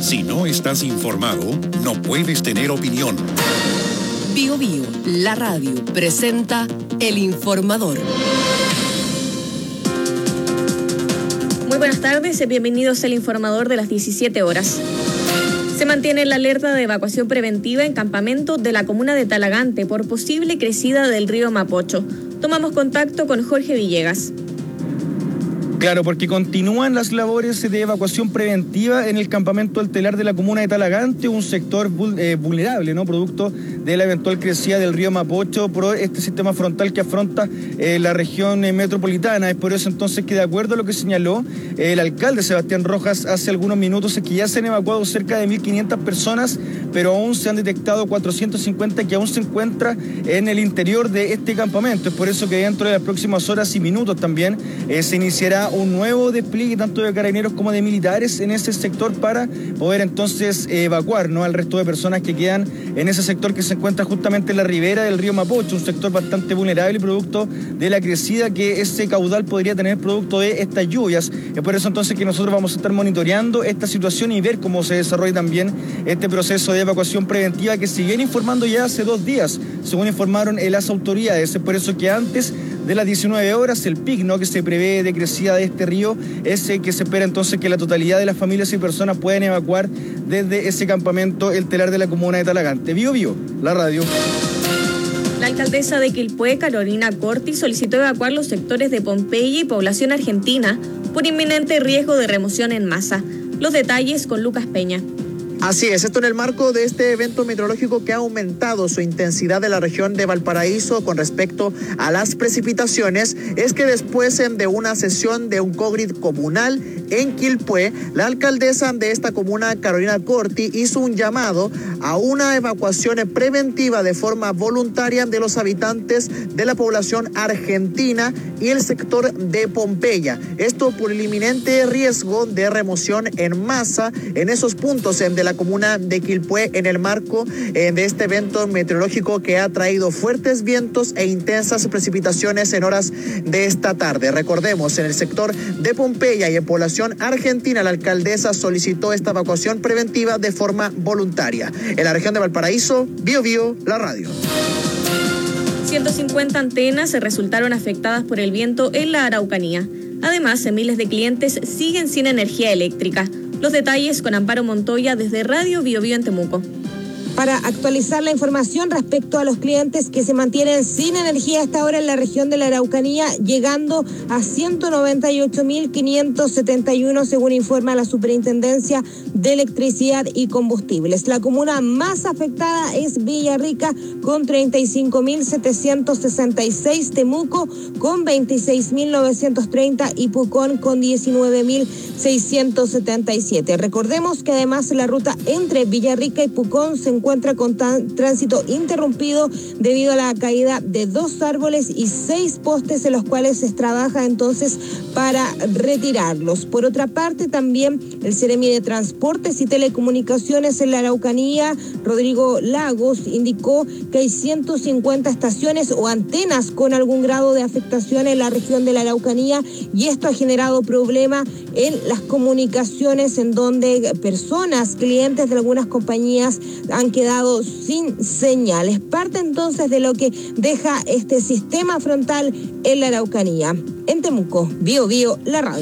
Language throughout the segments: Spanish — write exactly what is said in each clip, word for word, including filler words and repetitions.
Si no estás informado, no puedes tener opinión. Bio Bio, la radio, presenta El Informador. Muy buenas tardes, bienvenidos al Informador de las diecisiete horas. Se mantiene la alerta de evacuación preventiva en campamento de la comuna de Talagante por posible crecida del río Mapocho. Tomamos contacto con Jorge Villegas. Claro, porque continúan las labores de evacuación preventiva en el campamento del telar de la comuna de Talagante, un sector eh, vulnerable, ¿no? Producto de la eventual crecida del río Mapocho por este sistema frontal que afronta eh, la región eh, metropolitana. Es por eso entonces que, de acuerdo a lo que señaló eh, el alcalde Sebastián Rojas hace algunos minutos, es que ya se han evacuado cerca de mil quinientas personas, pero aún se han detectado cuatrocientos cincuenta que aún se encuentran en el interior de este campamento. Es por eso que dentro de las próximas horas y minutos también eh, se iniciará un nuevo despliegue tanto de carabineros como de militares en ese sector para poder entonces eh, evacuar, ¿no?, al resto de personas que quedan en ese sector que se encuentra justamente en la ribera del río Mapocho, un sector bastante vulnerable y producto de la crecida que ese caudal podría tener producto de estas lluvias. Es por eso entonces que nosotros vamos a estar monitoreando esta situación y ver cómo se desarrolla también este proceso de evacuación preventiva que se viene informando ya hace dos días, según informaron las autoridades. Es por eso que antes de las diecinueve horas, el pic, ¿no?, que se prevé de crecida de este río es el que se espera entonces que la totalidad de las familias y personas puedan evacuar desde ese campamento el telar de la comuna de Talagante. Bio Bio, la radio. La alcaldesa de Quilpué, Carolina Corti, solicitó evacuar los sectores de Pompeya y Población Argentina por inminente riesgo de remoción en masa. Los detalles con Lucas Peña. Así es, esto en el marco de este evento meteorológico que ha aumentado su intensidad en la región de Valparaíso con respecto a las precipitaciones, es que después de una sesión de un COGRID comunal en Quilpué, la alcaldesa de esta comuna, Carolina Corti, hizo un llamado a una evacuación preventiva de forma voluntaria de los habitantes de la población argentina y el sector de Pompeya. Esto por el inminente riesgo de remoción en masa en esos puntos de la la comuna de Quilpué en el marco eh, de este evento meteorológico que ha traído fuertes vientos e intensas precipitaciones en horas de esta tarde. Recordemos, en el sector de Pompeya y en población argentina, la alcaldesa solicitó esta evacuación preventiva de forma voluntaria. En la región de Valparaíso, Bio Bio, la radio. ciento cincuenta antenas se resultaron afectadas por el viento en la Araucanía. Además, miles de clientes siguen sin energía eléctrica. Los detalles con Amparo Montoya desde Radio Bio Bio en Temuco. Para actualizar la información respecto a los clientes que se mantienen sin energía hasta ahora en la región de la Araucanía, llegando a ciento noventa y ocho mil quinientos setenta y uno, según informa la Superintendencia de Electricidad y Combustibles. La comuna más afectada es Villarrica con treinta y cinco mil setecientos sesenta y seis, Temuco con veintiséis mil novecientos treinta y Pucón con diecinueve mil seiscientos setenta y siete. Recordemos que además la ruta entre Villarrica y Pucón se encuentra con tan, tránsito interrumpido debido a la caída de dos árboles y seis postes en los cuales se trabaja entonces para retirarlos. Por otra parte, también el Seremi de Transportes y Telecomunicaciones en la Araucanía, Rodrigo Lagos, indicó que hay ciento cincuenta estaciones o antenas con algún grado de afectación en la región de la Araucanía, y esto ha generado problemas en las comunicaciones, en donde personas, clientes de algunas compañías han quedado sin señales. Parte entonces de lo que deja este sistema frontal en la Araucanía. En Temuco, Bio Bio, la radio.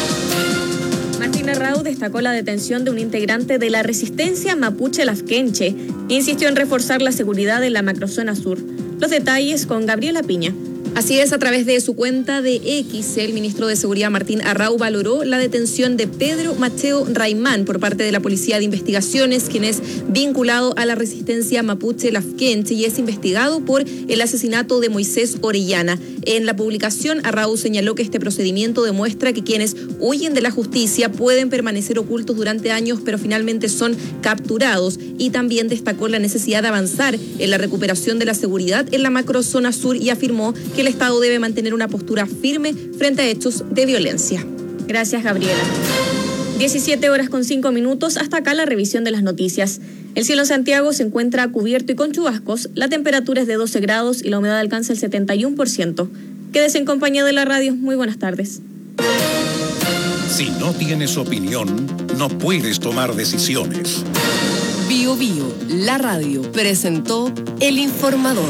Martín Arrau destacó la detención de un integrante de la resistencia mapuche Lafkenche e insistió en reforzar la seguridad en la macrozona sur. Los detalles con Gabriela Piña. Así es, a través de su cuenta de X, el ministro de Seguridad Martín Arrau valoró la detención de Pedro Mateo Raimán por parte de la Policía de Investigaciones, quien es vinculado a la resistencia mapuche Lafkenche y es investigado por el asesinato de Moisés Orellana. En la publicación, Arrau señaló que este procedimiento demuestra que quienes huyen de la justicia pueden permanecer ocultos durante años, pero finalmente son capturados, y también destacó la necesidad de avanzar en la recuperación de la seguridad en la macrozona sur y afirmó que el Estado debe mantener una postura firme frente a hechos de violencia. Gracias, Gabriela. diecisiete horas con cinco minutos, hasta acá la revisión de las noticias. El cielo en Santiago se encuentra cubierto y con chubascos, la temperatura es de doce grados y la humedad alcanza el setenta y uno por ciento. Quédese en compañía de la radio, muy buenas tardes. Si no tienes opinión, no puedes tomar decisiones. Bio Bio, la radio, presentó El Informador.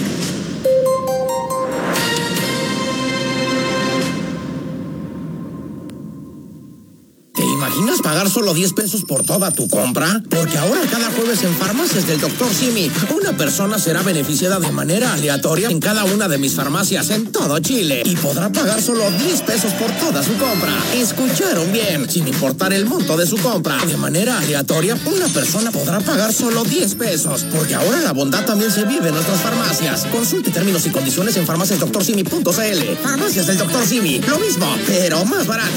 ¿Imaginas pagar solo diez pesos por toda tu compra? Porque ahora cada jueves en Farmacias del doctor Simi, una persona será beneficiada de manera aleatoria en cada una de mis farmacias en todo Chile y podrá pagar solo diez pesos por toda su compra. ¿Escucharon bien? Sin importar el monto de su compra. De manera aleatoria, una persona podrá pagar solo diez pesos. Porque ahora la bondad también se vive en nuestras farmacias. Consulte términos y condiciones en farmacias doctor simi punto c l. Farmacias del doctor Simi. Lo mismo, pero más barato.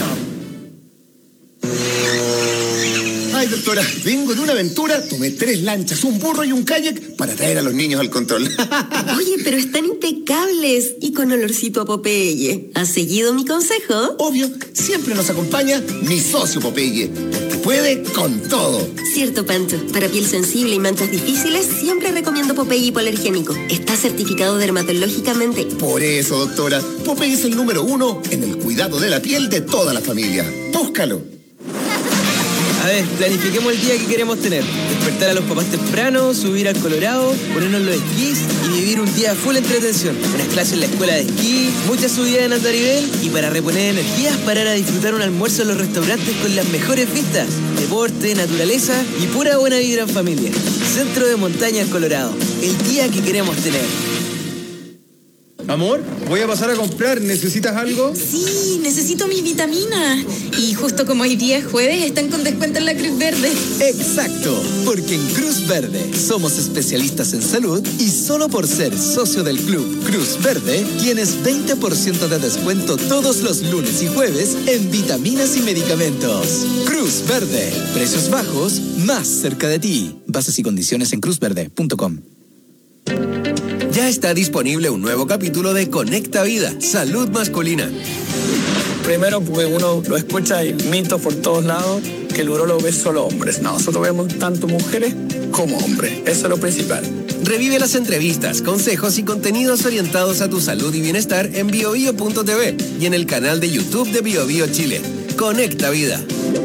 Ay, doctora, vengo de una aventura, tomé tres lanchas, un burro y un kayak para traer a los niños al control. Oye, pero están impecables y con olorcito a Popeye. ¿Has seguido mi consejo? Obvio, siempre nos acompaña mi socio Popeye, porque puede con todo. Cierto, Pancho. Para piel sensible y manchas difíciles, siempre recomiendo Popeye hipoalergénico. Está certificado dermatológicamente. Por eso, doctora, Popeye es el número uno en el cuidado de la piel de toda la familia. Búscalo. A ver, planifiquemos el día que queremos tener. Despertar a los papás temprano, subir al Colorado, ponernos los esquís y vivir un día full entretención. Unas clases en la escuela de esquí, muchas subidas en andarivel y para reponer energías, parar a disfrutar un almuerzo en los restaurantes con las mejores vistas. Deporte, naturaleza y pura buena vibra en familia. Centro de Montaña El Colorado. El día que queremos tener. Amor, voy a pasar a comprar. ¿Necesitas algo? Sí, necesito mis vitaminas. Y justo como hoy día es jueves, están con descuento en la Cruz Verde. Exacto, porque en Cruz Verde somos especialistas en salud y solo por ser socio del club Cruz Verde tienes veinte por ciento de descuento todos los lunes y jueves en vitaminas y medicamentos. Cruz Verde, precios bajos, más cerca de ti. Bases y condiciones en cruz verde punto com. Ya está disponible un nuevo capítulo de Conecta Vida, Salud Masculina. Primero, pues uno lo escucha y mitos por todos lados, que el urólogo ve solo hombres. No, nosotros vemos tanto mujeres como hombres. Eso es lo principal. Revive las entrevistas, consejos y contenidos orientados a tu salud y bienestar en bio bio punto t v y en el canal de YouTube de Bio Bio Chile. Conecta Vida.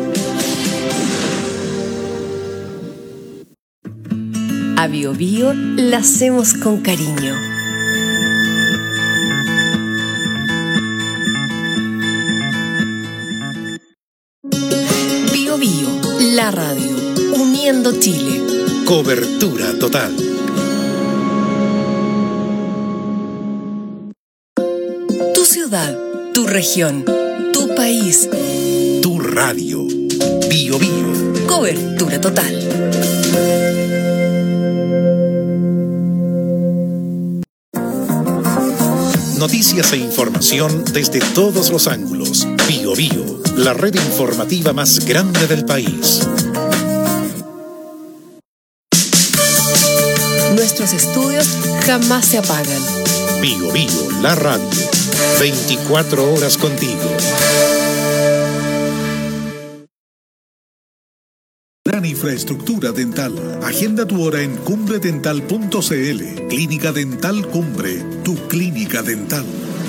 A Bio Bio la hacemos con cariño. Bio Bio, la radio, uniendo Chile. Cobertura total. Tu ciudad, tu región, tu país. Tu radio. Bio Bio. Cobertura total. Noticias e información desde todos los ángulos. Bio Bio, la red informativa más grande del país. Nuestros estudios jamás se apagan. Bio Bio, la radio. veinticuatro horas contigo. Gran infraestructura dental. Agenda tu hora en cumbre dental punto c l. Clínica Dental Cumbre, tu clínica dental.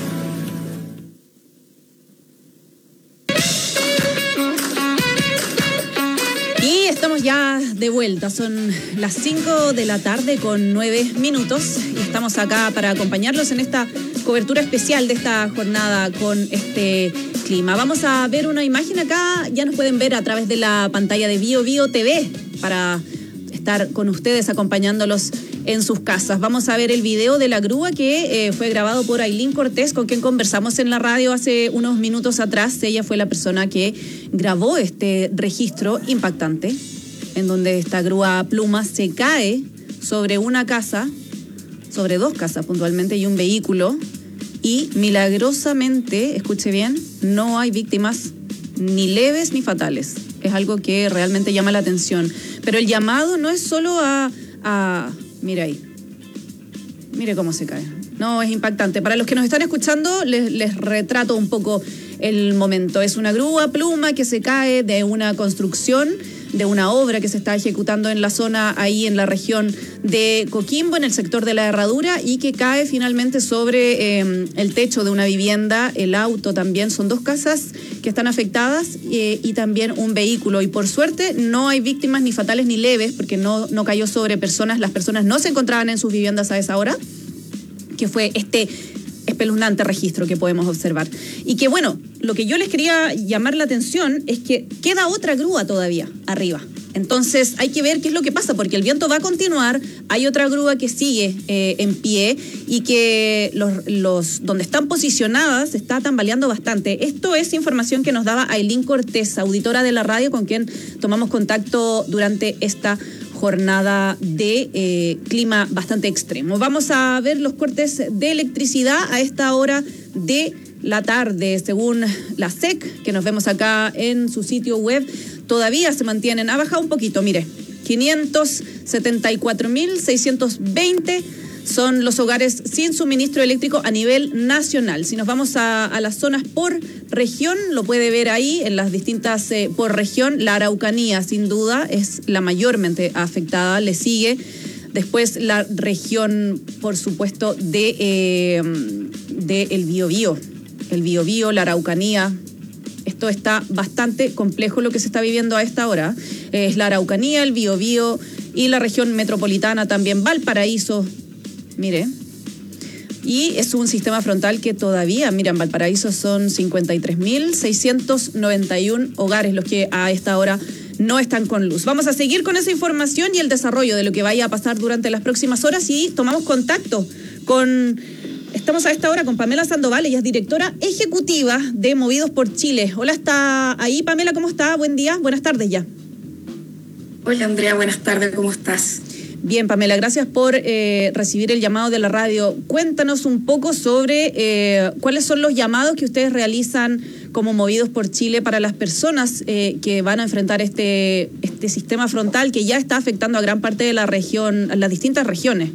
Y estamos ya de vuelta, son las cinco de la tarde con nueve minutos y estamos acá para acompañarlos en esta cobertura especial de esta jornada con este clima. Vamos a ver una imagen acá, ya nos pueden ver a través de la pantalla de Bio Bio T V para estar con ustedes acompañándolos en sus casas. Vamos a ver el video de la grúa que eh, fue grabado por Ailín Cortés, con quien conversamos en la radio hace unos minutos atrás. Ella fue la persona que grabó este registro impactante, en donde esta grúa pluma se cae sobre una casa, sobre dos casas puntualmente, y un vehículo, y milagrosamente, escuche bien, no hay víctimas ni leves ni fatales. Es algo que realmente llama la atención. Pero el llamado no es solo a... a mire ahí. Mire cómo se cae. No, es impactante. Para los que nos están escuchando, les, les retrato un poco el momento. Es una grúa pluma que se cae de una construcción, de una obra que se está ejecutando en la zona, ahí en la región de Coquimbo, en el sector de la Herradura, y que cae finalmente sobre eh, el techo de una vivienda, el auto también. Son dos casas que están afectadas eh, y también un vehículo. Y por suerte no hay víctimas ni fatales ni leves, porque no, no cayó sobre personas. Las personas no se encontraban en sus viviendas a esa hora, que fue este espeluznante registro que podemos observar. Y que bueno, lo que yo les quería llamar la atención es que queda otra grúa todavía arriba. Entonces hay que ver qué es lo que pasa, porque el viento va a continuar, hay otra grúa que sigue eh, en pie y que los, los donde están posicionadas se está tambaleando bastante. Esto es información que nos daba Ailín Cortés, auditora de la radio, con quien tomamos contacto durante esta jornada de eh, clima bastante extremo. Vamos a ver los cortes de electricidad a esta hora de la tarde, según la S E C, que nos vemos acá en su sitio web. Todavía se mantienen, ha bajado un poquito, mire, quinientos setenta y cuatro mil seiscientos veinte son los hogares sin suministro eléctrico a nivel nacional. Si nos vamos a, a las zonas por región, lo puede ver ahí en las distintas eh, por región. La Araucanía, sin duda, es la mayormente afectada, le sigue después la región, por supuesto, de, eh, de el Biobío, el Biobío, la Araucanía. Esto está bastante complejo lo que se está viviendo a esta hora. Es la Araucanía, el Biobío y la región metropolitana también, Valparaíso. Mire, y es un sistema frontal que todavía, mira, en Valparaíso son cincuenta y tres mil seiscientos noventa y uno hogares los que a esta hora no están con luz. Vamos a seguir con esa información y el desarrollo de lo que vaya a pasar durante las próximas horas y tomamos contacto con... Estamos a esta hora con Pamela Sandoval, ella es directora ejecutiva de Movidos por Chile. Hola, ¿está ahí Pamela? ¿Cómo está? Buen día, buenas tardes ya. Hola Andrea, buenas tardes, ¿cómo estás? Bien, Pamela, gracias por eh, recibir el llamado de la radio. Cuéntanos un poco sobre eh, cuáles son los llamados que ustedes realizan como Movidos por Chile para las personas eh, que van a enfrentar este, este sistema frontal que ya está afectando a gran parte de la región, a las distintas regiones.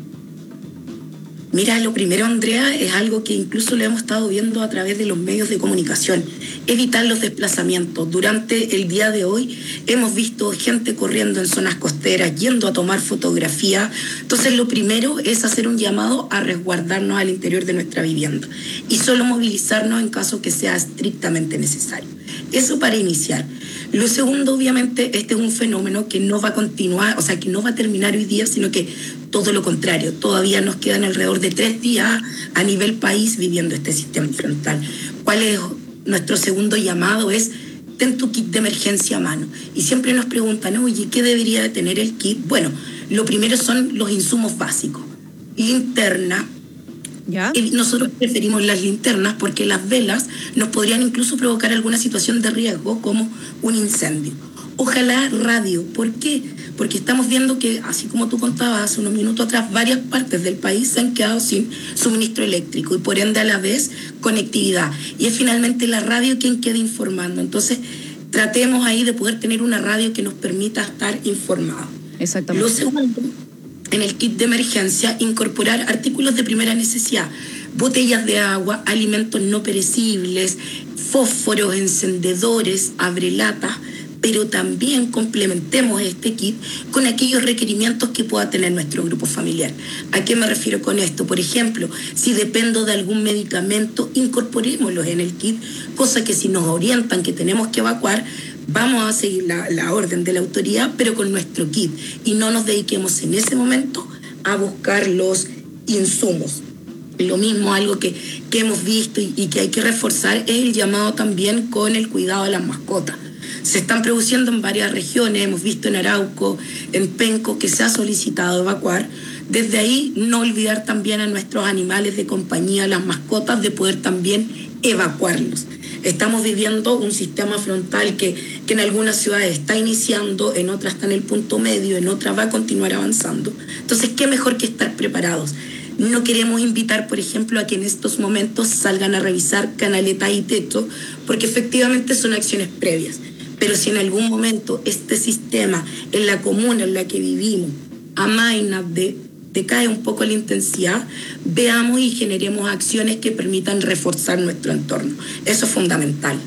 Mira, lo primero, Andrea, es algo que incluso lo hemos estado viendo a través de los medios de comunicación, evitar los desplazamientos. Durante el día de hoy hemos visto gente corriendo en zonas costeras, yendo a tomar fotografía. Entonces, lo primero es hacer un llamado a resguardarnos al interior de nuestra vivienda y solo movilizarnos en caso que sea estrictamente necesario. Eso para iniciar. Lo segundo, obviamente, este es un fenómeno que no va a continuar, o sea, que no va a terminar hoy día, sino que todo lo contrario. Todavía nos quedan alrededor de tres días a nivel país viviendo este sistema frontal. ¿Cuál es nuestro segundo llamado? Es ten tu kit de emergencia a mano. Y siempre nos preguntan, oye, ¿qué debería de tener el kit? Bueno, lo primero son los insumos básicos. Linterna. ¿Ya? Y nosotros preferimos las linternas porque las velas nos podrían incluso provocar alguna situación de riesgo como un incendio. Ojalá radio. ¿Por qué? Porque estamos viendo que, así como tú contabas hace unos minutos atrás, varias partes del país se han quedado sin suministro eléctrico y por ende a la vez conectividad. Y es finalmente la radio quien queda informando. Entonces, tratemos ahí de poder tener una radio que nos permita estar informados. Exactamente. Lo segundo, en el kit de emergencia, incorporar artículos de primera necesidad, botellas de agua, alimentos no perecibles, fósforos, encendedores, abrelatas, pero también complementemos este kit con aquellos requerimientos que pueda tener nuestro grupo familiar. ¿A qué me refiero con esto? Por ejemplo, si dependo de algún medicamento, incorporémoslos en el kit, cosa que si nos orientan que tenemos que evacuar, vamos a seguir la, la orden de la autoridad, pero con nuestro kit, y no nos dediquemos en ese momento a buscar los insumos. Lo mismo, algo que, que hemos visto y, y que hay que reforzar, es el llamado también con el cuidado de las mascotas. Se están produciendo en varias regiones, hemos visto en Arauco, en Penco, que se ha solicitado evacuar. Desde ahí, no olvidar también a nuestros animales de compañía, las mascotas, de poder también evacuarlos. Estamos viviendo un sistema frontal que, que en algunas ciudades está iniciando, en otras está en el punto medio, en otras va a continuar avanzando. Entonces, ¿qué mejor que estar preparados? No queremos invitar, por ejemplo, a que en estos momentos salgan a revisar canaletas y techo, porque efectivamente son acciones previas. Pero si en algún momento este sistema, en la comuna en la que vivimos, amaina, de, decae un poco la intensidad, veamos y generemos acciones que permitan reforzar nuestro entorno. Eso es fundamental.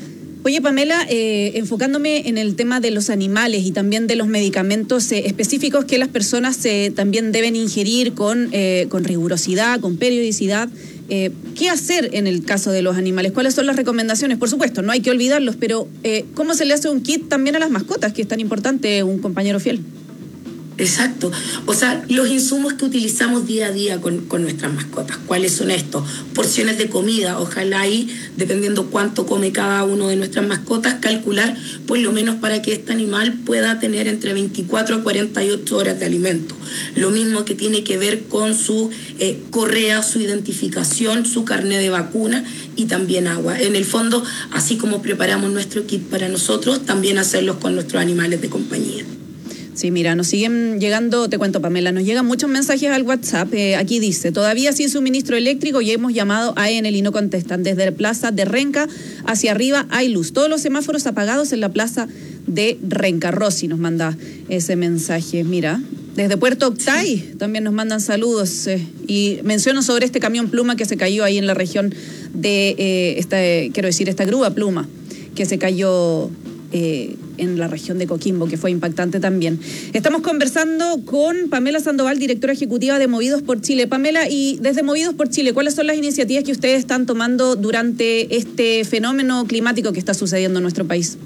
Oye, Pamela, eh, enfocándome en el tema de los animales y también de los medicamentos eh, específicos que las personas eh, también deben ingerir con, eh, con rigurosidad, con periodicidad, eh, ¿qué hacer en el caso de los animales? ¿Cuáles son las recomendaciones? Por supuesto, no hay que olvidarlos, pero eh, ¿cómo se le hace un kit también a las mascotas, que es tan importante, un compañero fiel? Exacto. O sea, los insumos que utilizamos día a día con, con nuestras mascotas, ¿cuáles son estos? Porciones de comida, ojalá ahí, dependiendo cuánto come cada uno de nuestras mascotas, calcular por lo menos para que este animal pueda tener entre veinticuatro a cuarenta y ocho horas de alimento. Lo mismo que tiene que ver con su eh, correa, su identificación, su carnet de vacuna y también agua. En el fondo, así como preparamos nuestro kit para nosotros, también hacerlos con nuestros animales de compañía. Sí, mira, nos siguen llegando, te cuento, Pamela, nos llegan muchos mensajes al WhatsApp. Eh, aquí dice, todavía sin suministro eléctrico y hemos llamado a Enel y no contestan. Desde la plaza de Renca hacia arriba hay luz. Todos los semáforos apagados en la plaza de Renca. Rosy nos manda ese mensaje. Mira, desde Puerto Octay también nos mandan saludos eh, y mencionan sobre este camión Pluma que se cayó ahí en la región de, eh, esta, eh, quiero decir, esta grúa Pluma que se cayó Eh, en la región de Coquimbo, que fue impactante también. Estamos conversando con Pamela Sandoval, directora ejecutiva de Movidos por Chile. Pamela, y desde Movidos por Chile, ¿cuáles son las iniciativas que ustedes están tomando durante este fenómeno climático que está sucediendo en nuestro país?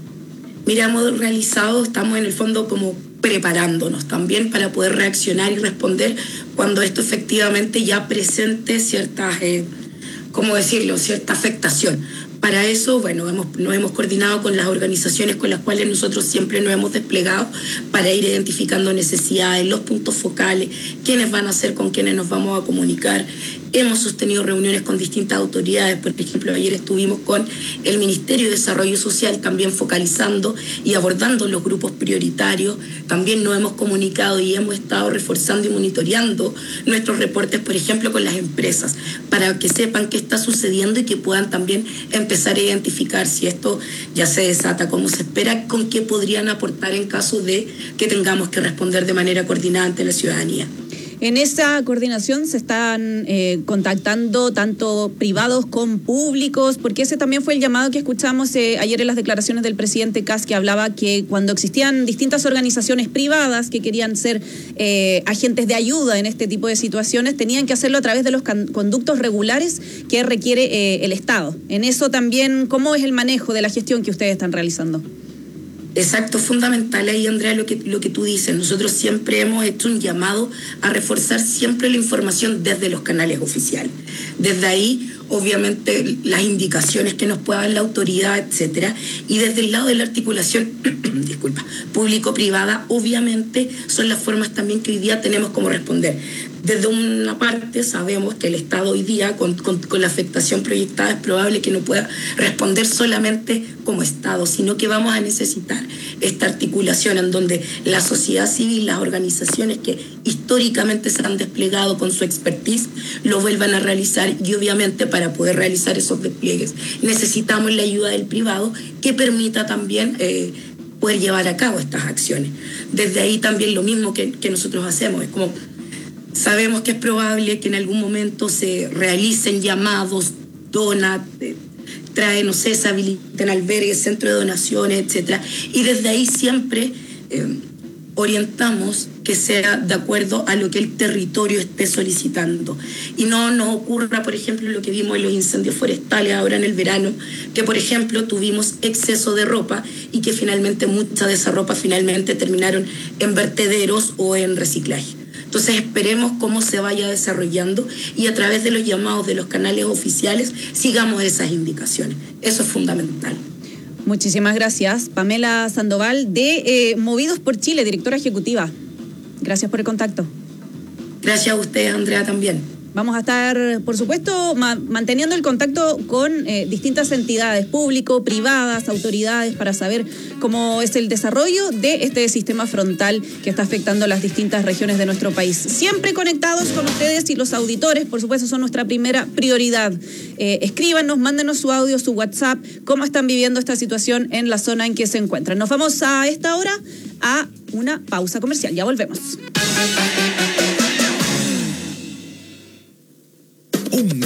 Mira, hemos realizado, estamos en el fondo como preparándonos también para poder reaccionar y responder cuando esto efectivamente ya presente ciertas, eh, ¿cómo decirlo?, cierta afectación. Para eso, bueno, hemos, nos hemos coordinado con las organizaciones con las cuales nosotros siempre nos hemos desplegado para ir identificando necesidades, los puntos focales, quiénes van a ser, con quiénes nos vamos a comunicar. Hemos sostenido reuniones con distintas autoridades, por ejemplo, ayer estuvimos con el Ministerio de Desarrollo Social también focalizando y abordando los grupos prioritarios. También nos hemos comunicado y hemos estado reforzando y monitoreando nuestros reportes, por ejemplo, con las empresas, para que sepan qué está sucediendo y que puedan también empezar a identificar si esto ya se desata como se espera, con qué podrían aportar en caso de que tengamos que responder de manera coordinada ante la ciudadanía. En esa coordinación se están eh, contactando tanto privados con públicos, porque ese también fue el llamado que escuchamos eh, ayer en las declaraciones del presidente Kast, que hablaba que cuando existían distintas organizaciones privadas que querían ser eh, agentes de ayuda en este tipo de situaciones, tenían que hacerlo a través de los conductos regulares que requiere eh, el Estado. En eso también, ¿cómo es el manejo de la gestión que ustedes están realizando? Exacto, fundamental ahí, Andrea, lo que, lo que tú dices. Nosotros siempre hemos hecho un llamado a reforzar siempre la información desde los canales oficiales. Desde ahí, obviamente, las indicaciones que nos pueda dar la autoridad, etcétera. Y desde el lado de la articulación, disculpa, público-privada, obviamente, son las formas también que hoy día tenemos como responder. Desde una parte sabemos que el Estado hoy día, con, con, con la afectación proyectada, es probable que no pueda responder solamente como Estado, sino que vamos a necesitar esta articulación en donde la sociedad civil, las organizaciones que históricamente se han desplegado con su expertise, lo vuelvan a realizar, y obviamente para poder realizar esos despliegues necesitamos la ayuda del privado que permita también eh, poder llevar a cabo estas acciones. Desde ahí también lo mismo que, que nosotros hacemos, es como sabemos que es probable que en algún momento se realicen llamados, dona, eh, trae, no sé, se habiliten albergues, centro de donaciones, etcétera. Y desde ahí siempre eh, orientamos que sea de acuerdo a lo que el territorio esté solicitando. Y no nos ocurra, por ejemplo, lo que vimos en los incendios forestales ahora en el verano, que, por ejemplo, tuvimos exceso de ropa y que finalmente mucha de esa ropa finalmente terminaron en vertederos o en reciclaje. Entonces esperemos cómo se vaya desarrollando y a través de los llamados de los canales oficiales sigamos esas indicaciones. Eso es fundamental. Muchísimas gracias, Pamela Sandoval, de eh, Movidos por Chile, directora ejecutiva. Gracias por el contacto. Gracias a usted, Andrea, también. Vamos a estar, por supuesto, ma- manteniendo el contacto con eh, distintas entidades público, privadas, autoridades, para saber cómo es el desarrollo de este sistema frontal que está afectando las distintas regiones de nuestro país. Siempre conectados con ustedes, y los auditores, por supuesto, son nuestra primera prioridad. Eh, escríbanos, mándenos su audio, su WhatsApp, cómo están viviendo esta situación en la zona en que se encuentran. Nos vamos a esta hora a una pausa comercial. Ya volvemos. Un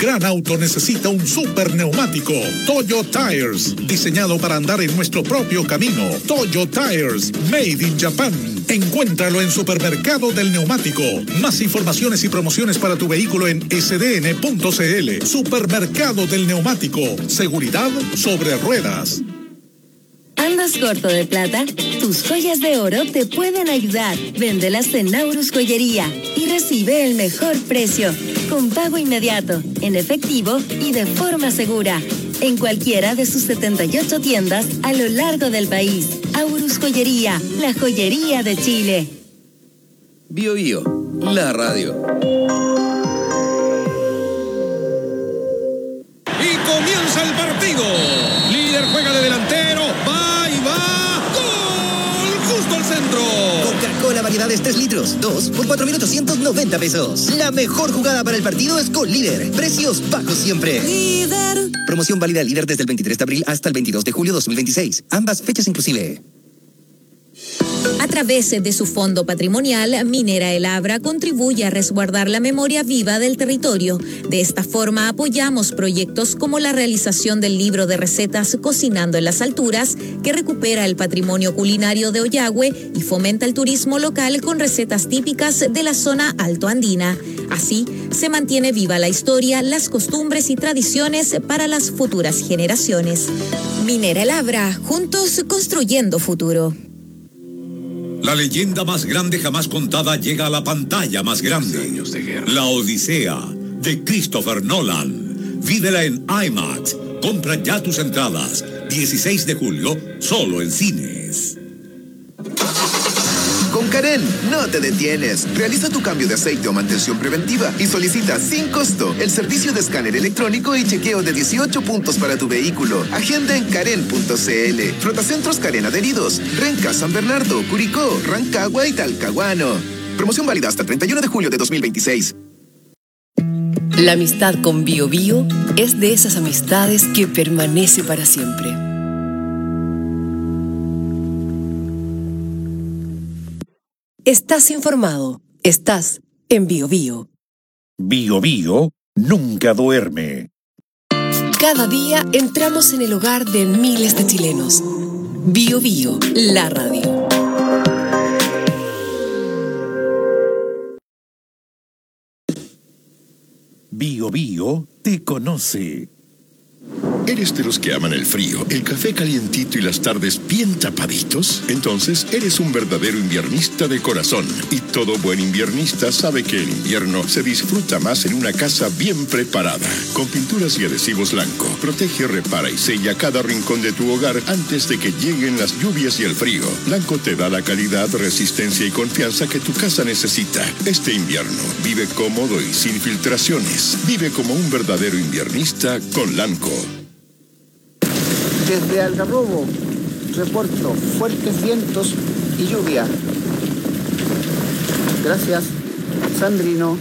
gran auto necesita un super neumático. Toyo Tires, diseñado para andar en nuestro propio camino. Toyo Tires, made in Japan. Encuéntralo en Supermercado del Neumático. Más informaciones y promociones para tu vehículo en s d n punto c l. Supermercado del Neumático. Seguridad sobre ruedas. ¿Andas corto de plata? Tus joyas de oro te pueden ayudar. Véndelas en Naurus Joyería y recibe el mejor precio, con pago inmediato, en efectivo y de forma segura. En cualquiera de sus setenta y ocho tiendas a lo largo del país. Aurus Joyería, la joyería de Chile. Bio Bio, la radio. Y comienza el partido. Líder juega de delantero. Va y va. ¡Gol! Justo al centro. Coca-Cola variedades tres litros. dos por cuatro mil ochocientos noventa pesos. La mejor jugada para el partido es con Líder. Precios bajos siempre. Líder. Promoción válida Líder desde el veintitrés de abril hasta el veintidós de julio de dos mil veintiséis. Ambas fechas inclusive. A través de su fondo patrimonial, Minera El Abra contribuye a resguardar la memoria viva del territorio. De esta forma apoyamos proyectos como la realización del libro de recetas Cocinando en las Alturas, que recupera el patrimonio culinario de Ollagüe y fomenta el turismo local con recetas típicas de la zona altoandina. Así, se mantiene viva la historia, las costumbres y tradiciones para las futuras generaciones. Minera El Abra, juntos construyendo futuro. La leyenda más grande jamás contada llega a la pantalla más grande. La Odisea, de Christopher Nolan. Vívela en IMAX. Compra ya tus entradas. dieciséis de julio, solo en cines. Con Karen, no te detienes. Realiza tu cambio de aceite o mantención preventiva y solicita sin costo el servicio de escáner electrónico y chequeo de dieciocho puntos para tu vehículo. Agenda en karen punto c l. Flotacentros Karen adheridos. Renca, San Bernardo, Curicó, Rancagua y Talcahuano. Promoción válida hasta el treinta y uno de julio de dos mil veintiséis. La amistad con Bio Bio es de esas amistades que permanece para siempre. Estás informado. Estás en Bio Bio. Bio Bio nunca duerme. Cada día entramos en el hogar de miles de chilenos. Bio Bio, la radio. Bio Bio te conoce. ¿Eres de los que aman el frío, el café calientito y las tardes bien tapaditos? Entonces eres un verdadero inviernista de corazón. Y todo buen inviernista sabe que el invierno se disfruta más en una casa bien preparada. Con pinturas y adhesivos Lanco, protege, repara y sella cada rincón de tu hogar antes de que lleguen las lluvias y el frío. Lanco te da la calidad, resistencia y confianza que tu casa necesita. Este invierno, vive cómodo y sin filtraciones. Vive como un verdadero inviernista con Lanco. Desde Algarrobo, reporto fuertes vientos y lluvia. Gracias, Sandrino.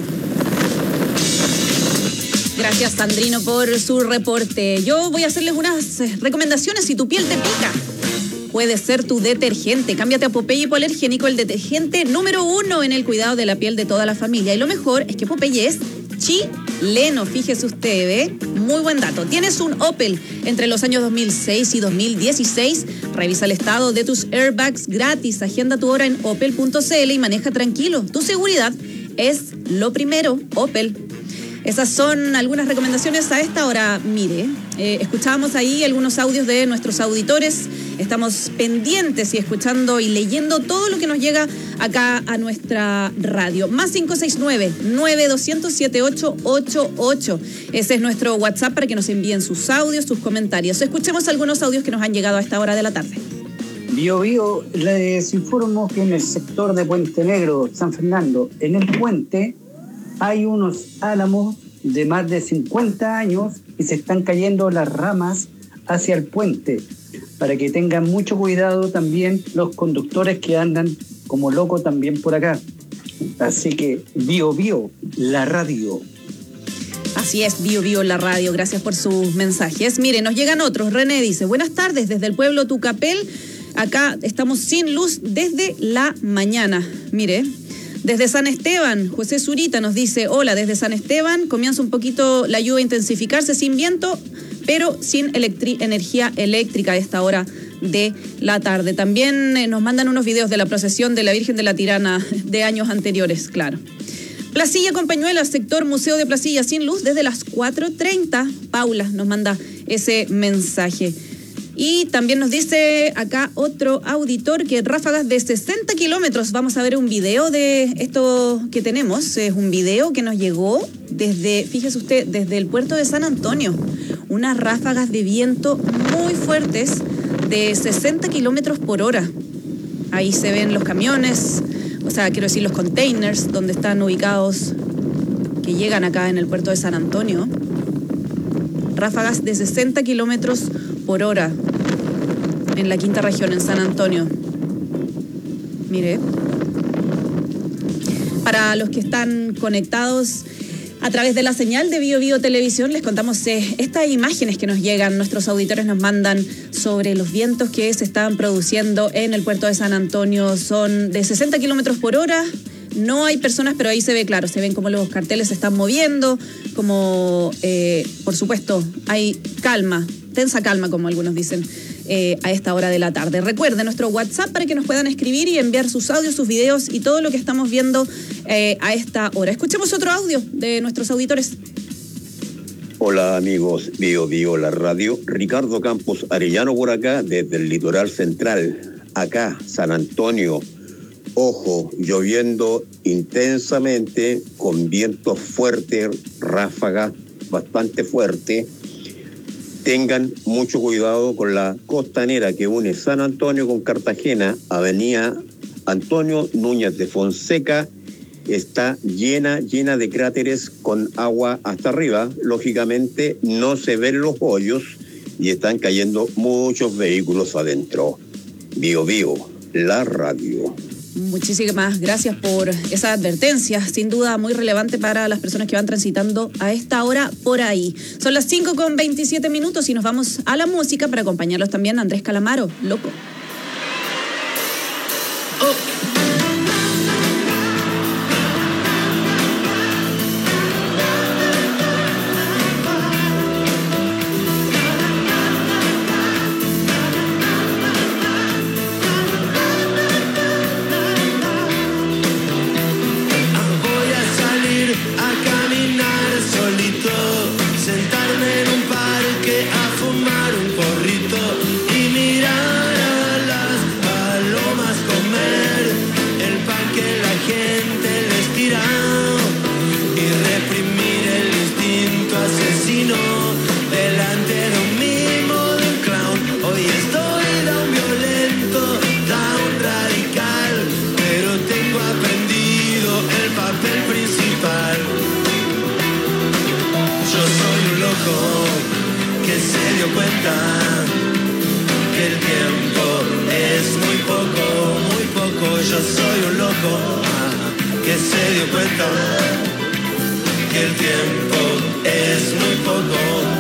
Gracias, Sandrino, por su reporte. Yo voy a hacerles unas recomendaciones si tu piel te pica. Puede ser tu detergente. Cámbiate a Popeye Hipoalergénico, el detergente número uno en el cuidado de la piel de toda la familia. Y lo mejor es que Popeye es chileno, fíjese usted, ¿eh? Muy buen dato. Tienes un Opel entre los años dos mil seis y dos mil dieciséis. Revisa el estado de tus airbags gratis. Agenda tu hora en opel punto c l y maneja tranquilo. Tu seguridad es lo primero. Opel. Esas son algunas recomendaciones a esta hora. Mire, eh, escuchábamos ahí algunos audios de nuestros auditores. Estamos pendientes y escuchando y leyendo todo lo que nos llega acá a nuestra radio. Más cinco seis nueve, nueve dos cero cero, siete ocho ocho ocho. Ese es nuestro WhatsApp para que nos envíen sus audios, sus comentarios. Escuchemos algunos audios que nos han llegado a esta hora de la tarde. Bio Bio, les informo que en el sector de Puente Negro, San Fernando, en el puente hay unos álamos de más de cincuenta años y se están cayendo las ramas hacia el puente, para que tengan mucho cuidado también los conductores que andan como locos también por acá. Así que Bio Bio, la radio. Así es, Bio Bio, la radio. Gracias por sus mensajes. Mire, nos llegan otros. René dice, buenas tardes desde el pueblo Tucapel. Acá estamos sin luz desde la mañana. Mire, Desde San Esteban, José Zurita nos dice, hola, desde San Esteban comienza un poquito la lluvia a intensificarse sin viento, pero sin electri- energía eléctrica a esta hora de la tarde. También eh, nos mandan unos videos de la procesión de la Virgen de la Tirana de años anteriores, claro. Placilla con Peñuelas, sector Museo de Placilla sin luz desde las cuatro treinta. Paula nos manda ese mensaje. Y también nos dice acá otro auditor que ráfagas de sesenta kilómetros. Vamos a ver un video de esto que tenemos. Es un video que nos llegó desde, fíjese usted, desde el puerto de San Antonio. Unas ráfagas de viento muy fuertes de sesenta kilómetros por hora. Ahí se ven los camiones, o sea, quiero decir los containers donde están ubicados, que llegan acá en el puerto de San Antonio. Ráfagas de sesenta kilómetros por hora en la quinta región, en San Antonio. Mire, para los que están conectados a través de la señal de Bio Bio Televisión, les contamos eh, estas imágenes que nos llegan, nuestros auditores nos mandan sobre los vientos que se están produciendo en el puerto de San Antonio. Son de sesenta kilómetros por hora. No hay personas, pero ahí se ve claro, se ven como los carteles se están moviendo, como, eh, por supuesto, hay calma, tensa calma, como algunos dicen, eh, a esta hora de la tarde. Recuerden nuestro WhatsApp para que nos puedan escribir y enviar sus audios, sus videos y todo lo que estamos viendo eh, a esta hora. Escuchemos otro audio de nuestros auditores. Hola amigos, Bio Bio la radio. Ricardo Campos Arellano por acá, desde el litoral central, acá, San Antonio. Ojo, lloviendo intensamente, con vientos fuertes, ráfagas bastante fuertes. Tengan mucho cuidado con la costanera que une San Antonio con Cartagena, avenida Antonio Núñez de Fonseca. Está llena, llena de cráteres con agua hasta arriba. Lógicamente no se ven los hoyos y están cayendo muchos vehículos adentro. Bio Bio, la radio. Muchísimas gracias por esa advertencia, sin duda muy relevante para las personas que van transitando a esta hora por ahí. Son las cinco con veintisiete minutos y nos vamos a la música para acompañarlos también a Andrés Calamaro, Loco. Oh. Yo soy un loco que se dio cuenta que el tiempo es muy poco.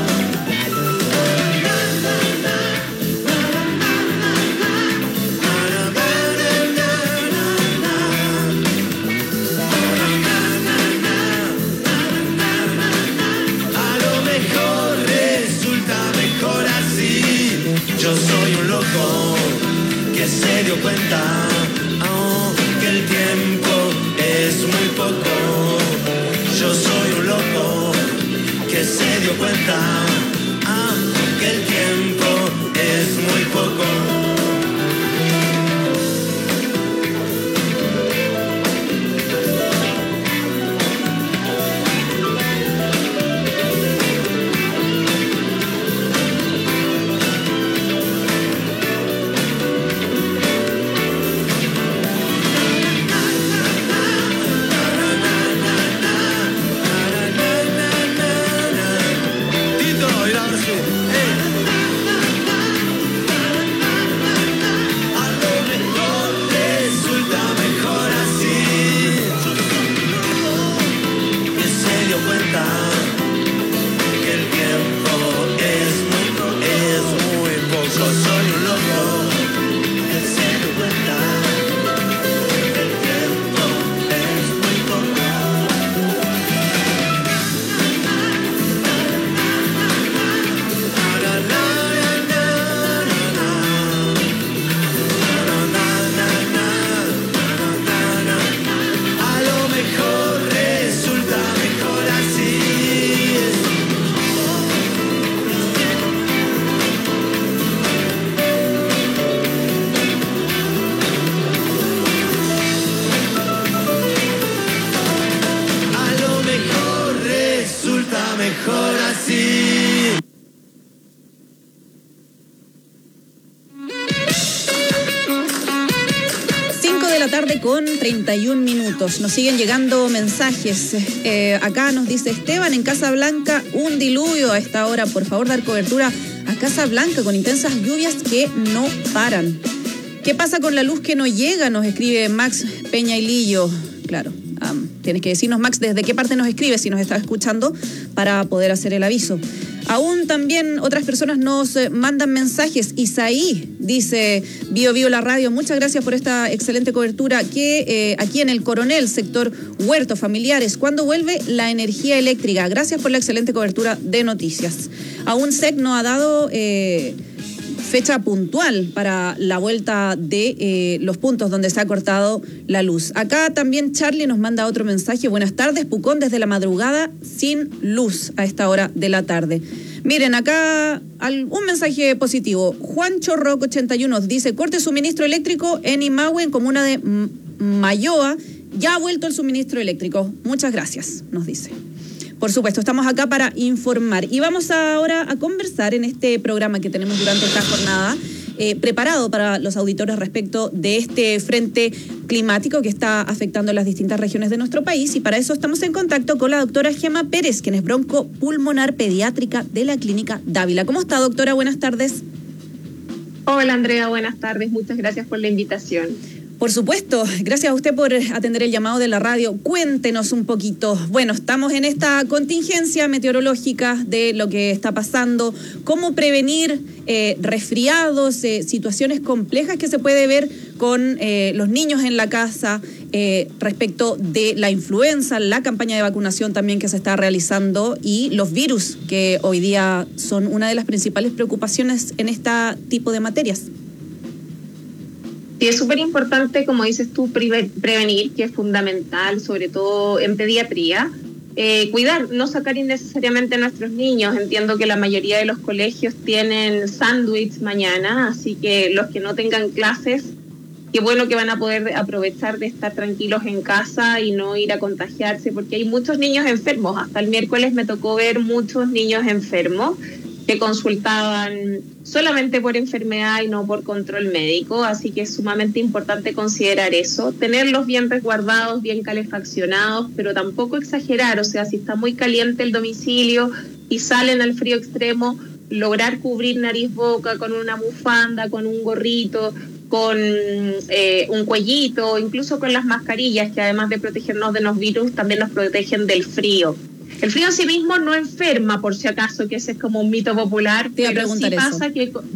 A lo mejor resulta mejor así. Yo soy un loco que se dio cuenta que el tiempo es muy poco. Yo soy un loco que se dio cuenta ah, que el tiempo es muy poco. con treinta y un minutos. Nos siguen llegando mensajes. Eh, acá nos dice Esteban, en Casa Blanca un diluvio a esta hora. Por favor, dar cobertura a Casa Blanca con intensas lluvias que no paran. ¿Qué pasa con la luz que no llega? Nos escribe Max Peña y Lillo. Claro, um, tienes que decirnos, Max, desde qué parte nos escribe, si nos está escuchando, para poder hacer el aviso. Aún también otras personas nos eh, mandan mensajes. Isaí dice, Bio Bio la radio, muchas gracias por esta excelente cobertura, que eh, aquí en el Coronel, sector Huertos Familiares, ¿cuándo vuelve la energía eléctrica? Gracias por la excelente cobertura de noticias. Aún S E C no ha dado eh, fecha puntual para la vuelta de eh, los puntos donde se ha cortado la luz. Acá también Charlie nos manda otro mensaje. Buenas tardes, Pucón desde la madrugada sin luz a esta hora de la tarde. Miren, acá un mensaje positivo. Juancho Rock ochenta y uno dice, corte suministro eléctrico en Imahue, en comuna de Mayoa. Ya ha vuelto el suministro eléctrico. Muchas gracias, nos dice. Por supuesto, estamos acá para informar. Y vamos ahora a conversar en este programa que tenemos durante esta jornada, eh, preparado para los auditores respecto de este frente climático que está afectando las distintas regiones de nuestro país. Y para eso estamos en contacto con la doctora Gema Pérez, quien es broncopulmonar pediátrica de la Clínica Dávila. ¿Cómo está, doctora? Buenas tardes. Hola, Andrea. Buenas tardes. Muchas gracias por la invitación. Por supuesto, gracias a usted por atender el llamado de la radio. Cuéntenos un poquito. Bueno, estamos en esta contingencia meteorológica de lo que está pasando. ¿Cómo prevenir eh, resfriados, eh, situaciones complejas que se puede ver con eh, los niños en la casa eh, respecto de la influenza, la campaña de vacunación también que se está realizando y los virus que hoy día son una de las principales preocupaciones en este tipo de materias? Sí, es súper importante, como dices tú, pre- prevenir, que es fundamental, sobre todo en pediatría. Eh, cuidar, no sacar innecesariamente a nuestros niños. Entiendo que la mayoría de los colegios tienen sándwich mañana, así que los que no tengan clases, qué bueno que van a poder aprovechar de estar tranquilos en casa y no ir a contagiarse, porque hay muchos niños enfermos. Hasta el miércoles me tocó ver muchos niños enfermos que consultaban solamente por enfermedad y no por control médico, así que es sumamente importante considerar eso, tenerlos bien resguardados, bien calefaccionados, pero tampoco exagerar, o sea, si está muy caliente el domicilio y salen al frío extremo, lograr cubrir nariz, boca con una bufanda, con un gorrito, con eh, un cuellito, incluso con las mascarillas, que además de protegernos de los virus, también nos protegen del frío. El frío en sí mismo no enferma, por si acaso, que ese es como un mito popular, pero sí pasa que con...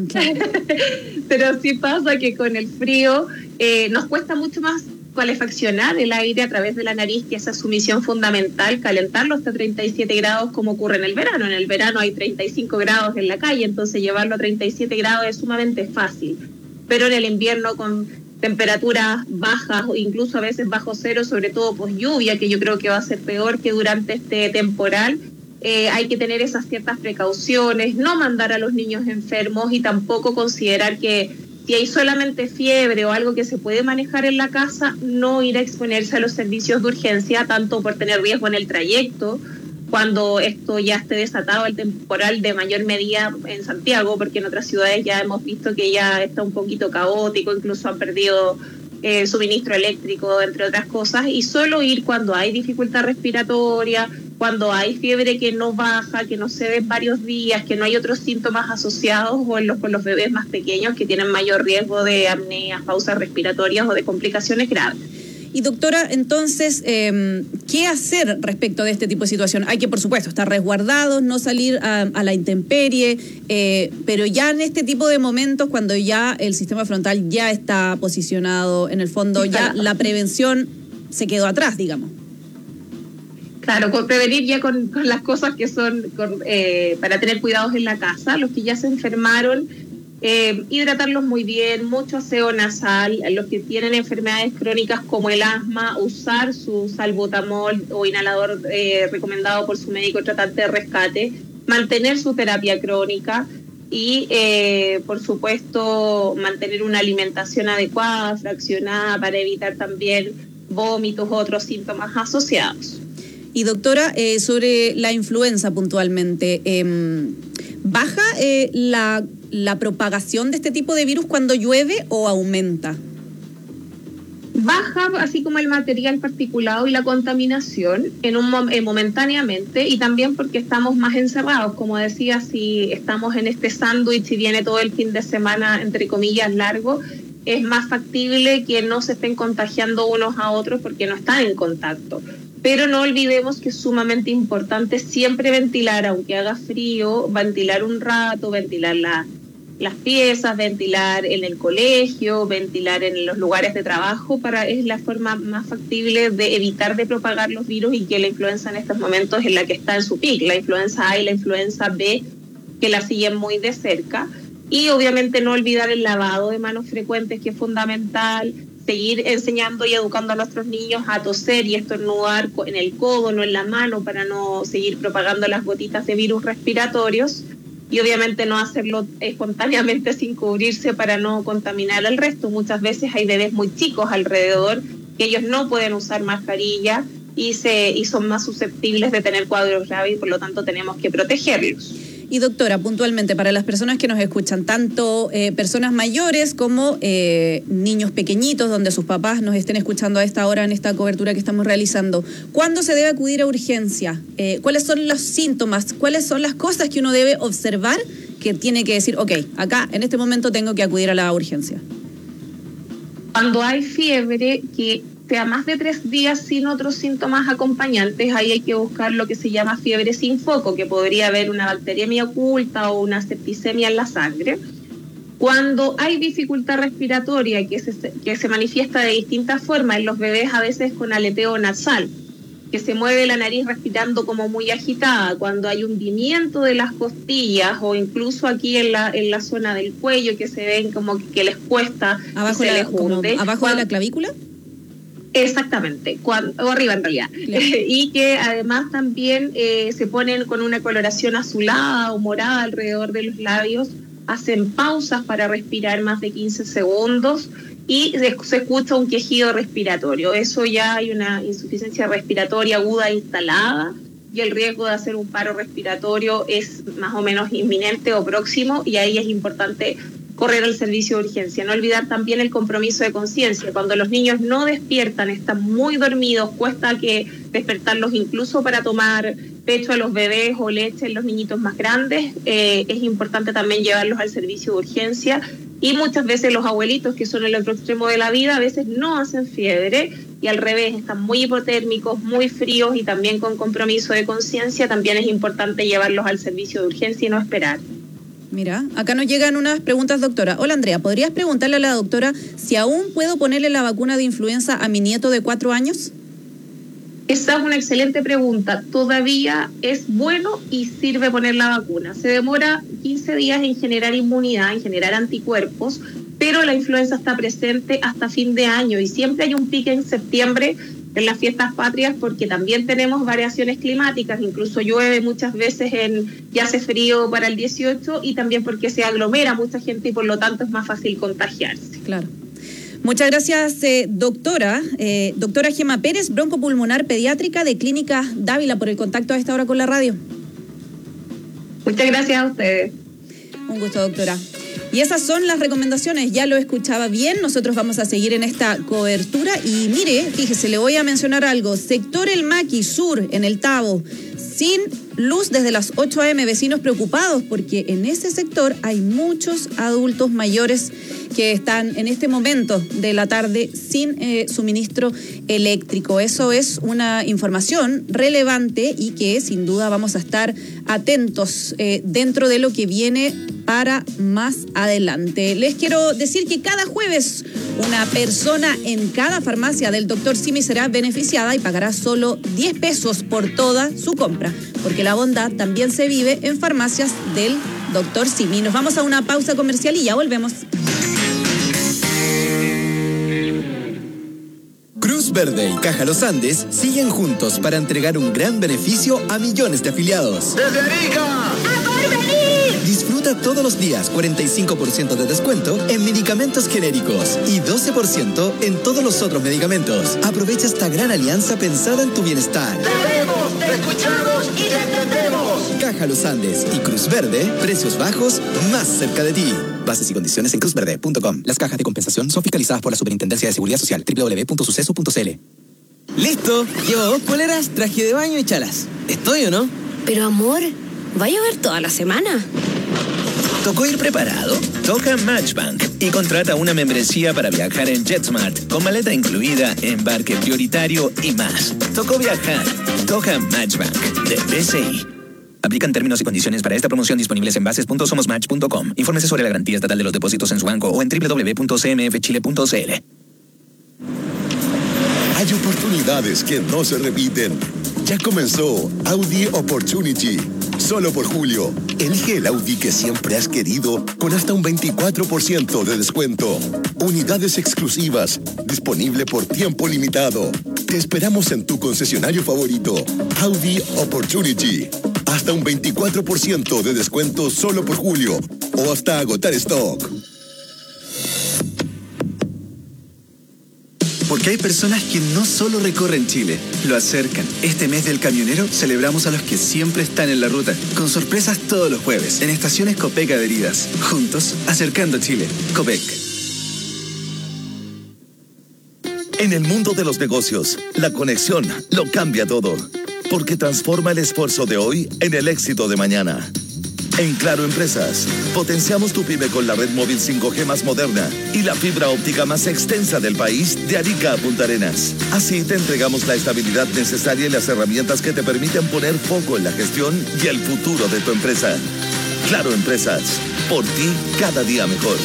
pero sí pasa que con el frío eh, nos cuesta mucho más calefaccionar el aire a través de la nariz, que esa es su misión fundamental, calentarlo hasta treinta y siete grados como ocurre en el verano. En el verano hay treinta y cinco grados en la calle, entonces llevarlo a treinta y siete grados es sumamente fácil. Pero en el invierno con temperaturas bajas o incluso a veces bajo cero, sobre todo pues lluvia, que yo creo que va a ser peor que durante este temporal, eh, hay que tener esas ciertas precauciones, no mandar a los niños enfermos y tampoco considerar que si hay solamente fiebre o algo que se puede manejar en la casa, no ir a exponerse a los servicios de urgencia, tanto por tener riesgo en el trayecto, cuando esto ya esté desatado el temporal de mayor medida en Santiago, porque en otras ciudades ya hemos visto que ya está un poquito caótico, incluso han perdido eh, suministro eléctrico, entre otras cosas, y solo ir cuando hay dificultad respiratoria, cuando hay fiebre que no baja, que no se ve en varios días, que no hay otros síntomas asociados, o en los, con los bebés más pequeños que tienen mayor riesgo de apneas, pausas respiratorias o de complicaciones graves. Y doctora, entonces, eh, ¿qué hacer respecto de este tipo de situación? Hay que, por supuesto, estar resguardados, no salir a, a la intemperie, eh, pero ya en este tipo de momentos, cuando ya el sistema frontal ya está posicionado, en el fondo ya la prevención se quedó atrás, digamos. Claro, con prevenir ya con, con las cosas que son con, eh, para tener cuidados en la casa, los que ya se enfermaron, Eh, hidratarlos muy bien, mucho aseo nasal, los que tienen enfermedades crónicas como el asma, usar su salbutamol o inhalador eh, recomendado por su médico tratante de rescate, mantener su terapia crónica y, eh, por supuesto, mantener una alimentación adecuada, fraccionada, para evitar también vómitos u otros síntomas asociados. Y doctora, eh, sobre la influenza puntualmente, eh, ¿baja eh, la, la propagación de este tipo de virus cuando llueve o aumenta? baja así como el material particulado y la contaminación en un eh, momentáneamente, y también porque estamos más encerrados. Como decía, si estamos en este sándwich y viene todo el fin de semana, entre comillas, largo, es más factible que no se estén contagiando unos a otros porque no están en contacto. Pero no olvidemos que es sumamente importante siempre ventilar, aunque haga frío, ventilar un rato, ventilar la las piezas, ventilar en el colegio, ventilar en los lugares de trabajo, para es la forma más factible de evitar de propagar los virus, y que la influenza en estos momentos es la que está en su pic, la influenza A y la influenza B, que la siguen muy de cerca. Y obviamente no olvidar el lavado de manos frecuentes, que es fundamental, seguir enseñando y educando a nuestros niños a toser y estornudar en el codo, no en la mano, para no seguir propagando las gotitas de virus respiratorios. Y obviamente no hacerlo espontáneamente sin cubrirse para no contaminar al resto. Muchas veces hay bebés muy chicos alrededor que ellos no pueden usar mascarilla y, se, y son más susceptibles de tener cuadros graves, y por lo tanto tenemos que protegerlos. Y doctora, puntualmente para las personas que nos escuchan, tanto eh, personas mayores como eh, niños pequeñitos, donde sus papás nos estén escuchando a esta hora en esta cobertura que estamos realizando, ¿cuándo se debe acudir a urgencia? Eh, ¿Cuáles son los síntomas? ¿Cuáles son las cosas que uno debe observar que tiene que decir, ok, acá en este momento tengo que acudir a la urgencia? Cuando hay fiebre que sea más de tres días sin otros síntomas acompañantes, ahí hay que buscar lo que se llama fiebre sin foco, que podría haber una bacteriemia oculta o una septicemia en la sangre. Cuando hay dificultad respiratoria que se, que se manifiesta de distintas formas en los bebés, a veces con aleteo nasal, que se mueve la nariz respirando como muy agitada, cuando hay hundimiento de las costillas, o incluso aquí en la en la zona del cuello, que se ven como que les cuesta, abajo, se la, les hunde. ¿Abajo cuando, de la clavícula? Exactamente, cuando, o arriba en realidad. Claro. Y que además también eh, se ponen con una coloración azulada o morada alrededor de los labios, hacen pausas para respirar más de quince segundos y se, se escucha un quejido respiratorio. Eso ya hay una insuficiencia respiratoria aguda instalada, y el riesgo de hacer un paro respiratorio es más o menos inminente o próximo, y ahí es importante correr al servicio de urgencia. No olvidar también el compromiso de conciencia. Cuando los niños no despiertan, están muy dormidos, cuesta que despertarlos incluso para tomar pecho a los bebés o leche en los niñitos más grandes. Eh, es importante también llevarlos al servicio de urgencia. Y muchas veces los abuelitos, que son el otro extremo de la vida, a veces no hacen fiebre, y al revés, están muy hipotérmicos, muy fríos, y también con compromiso de conciencia. También es importante llevarlos al servicio de urgencia y no esperar. Mira, acá nos llegan unas preguntas, doctora. Hola, Andrea, ¿podrías preguntarle a la doctora si aún puedo ponerle la vacuna de influenza a mi nieto de cuatro años? Esa es una excelente pregunta. Todavía es bueno y sirve poner la vacuna. Se demora quince días en generar inmunidad, en generar anticuerpos, pero la influenza está presente hasta fin de año, y siempre hay un pique en septiembre en las fiestas patrias, porque también tenemos variaciones climáticas, incluso llueve muchas veces en, y hace frío para el dieciocho, y también porque se aglomera mucha gente y por lo tanto es más fácil contagiarse. Claro. Muchas gracias, eh, doctora. Eh, doctora Gema Pérez, broncopulmonar pediátrica de Clínica Dávila, por el contacto a esta hora con la radio. Muchas gracias a ustedes. Un gusto, doctora. Y esas son las recomendaciones, ya lo escuchaba bien, nosotros vamos a seguir en esta cobertura. Y mire, fíjese, le voy a mencionar algo. Sector El Maqui Sur, en el Tabo, sin luz desde las ocho a eme, vecinos preocupados porque en ese sector hay muchos adultos mayores que están en este momento de la tarde sin eh, suministro eléctrico. Eso es una información relevante y que sin duda vamos a estar atentos eh, dentro de lo que viene para más adelante. Les quiero decir que cada jueves una persona en cada farmacia del doctor Simi será beneficiada y pagará solo diez pesos por toda su compra, porque la bondad también se vive en farmacias del doctor Simi. Nos vamos a una pausa comercial y ya volvemos. Cruz Verde y Caja Los Andes siguen juntos para entregar un gran beneficio a millones de afiliados. ¡Desde Arica! ¡A Porvenir! Disfruta todos los días cuarenta y cinco por ciento de descuento en medicamentos genéricos y doce por ciento en todos los otros medicamentos. Aprovecha esta gran alianza pensada en tu bienestar. ¡Te vemos, te escuchamos y te entendemos! Caja Los Andes y Cruz Verde, precios bajos más cerca de ti. Bases y condiciones en cruz verde punto com. Las cajas de compensación son fiscalizadas por la Superintendencia de Seguridad Social. doble u doble u doble u punto suceso punto c l. Listo, llevo dos poleras, traje de baño y chalas. ¿Estoy o no? Pero amor, ¿va a llover toda la semana? ¿Tocó ir preparado? Toca Matchbank y contrata una membresía para viajar en JetSmart con maleta incluida, embarque prioritario y más. Tocó viajar. Toca Matchbank de B C I. Aplican términos y condiciones para esta promoción disponibles en bases punto somos match punto com. Infórmese sobre la garantía estatal de los depósitos en su banco o en doble u doble u doble u punto c m f chile punto c l. Hay oportunidades que no se repiten. Ya comenzó Audi Opportunity. Solo por julio. Elige el Audi que siempre has querido con hasta un veinticuatro por ciento de descuento. Unidades exclusivas. Disponible por tiempo limitado. Te esperamos en tu concesionario favorito. Audi Opportunity. Hasta un veinticuatro por ciento de descuento solo por julio. O hasta agotar stock. Porque hay personas que no solo recorren Chile, lo acercan. Este mes del camionero celebramos a los que siempre están en la ruta, con sorpresas todos los jueves, en estaciones Copec adheridas. Juntos, acercando Chile. Copec. En el mundo de los negocios, la conexión lo cambia todo, porque transforma el esfuerzo de hoy en el éxito de mañana. En Claro Empresas, potenciamos tu pyme con la red móvil cinco G más moderna y la fibra óptica más extensa del país de Arica a Punta Arenas. Así te entregamos la estabilidad necesaria y las herramientas que te permiten poner foco en la gestión y el futuro de tu empresa. Claro Empresas, por ti cada día mejor.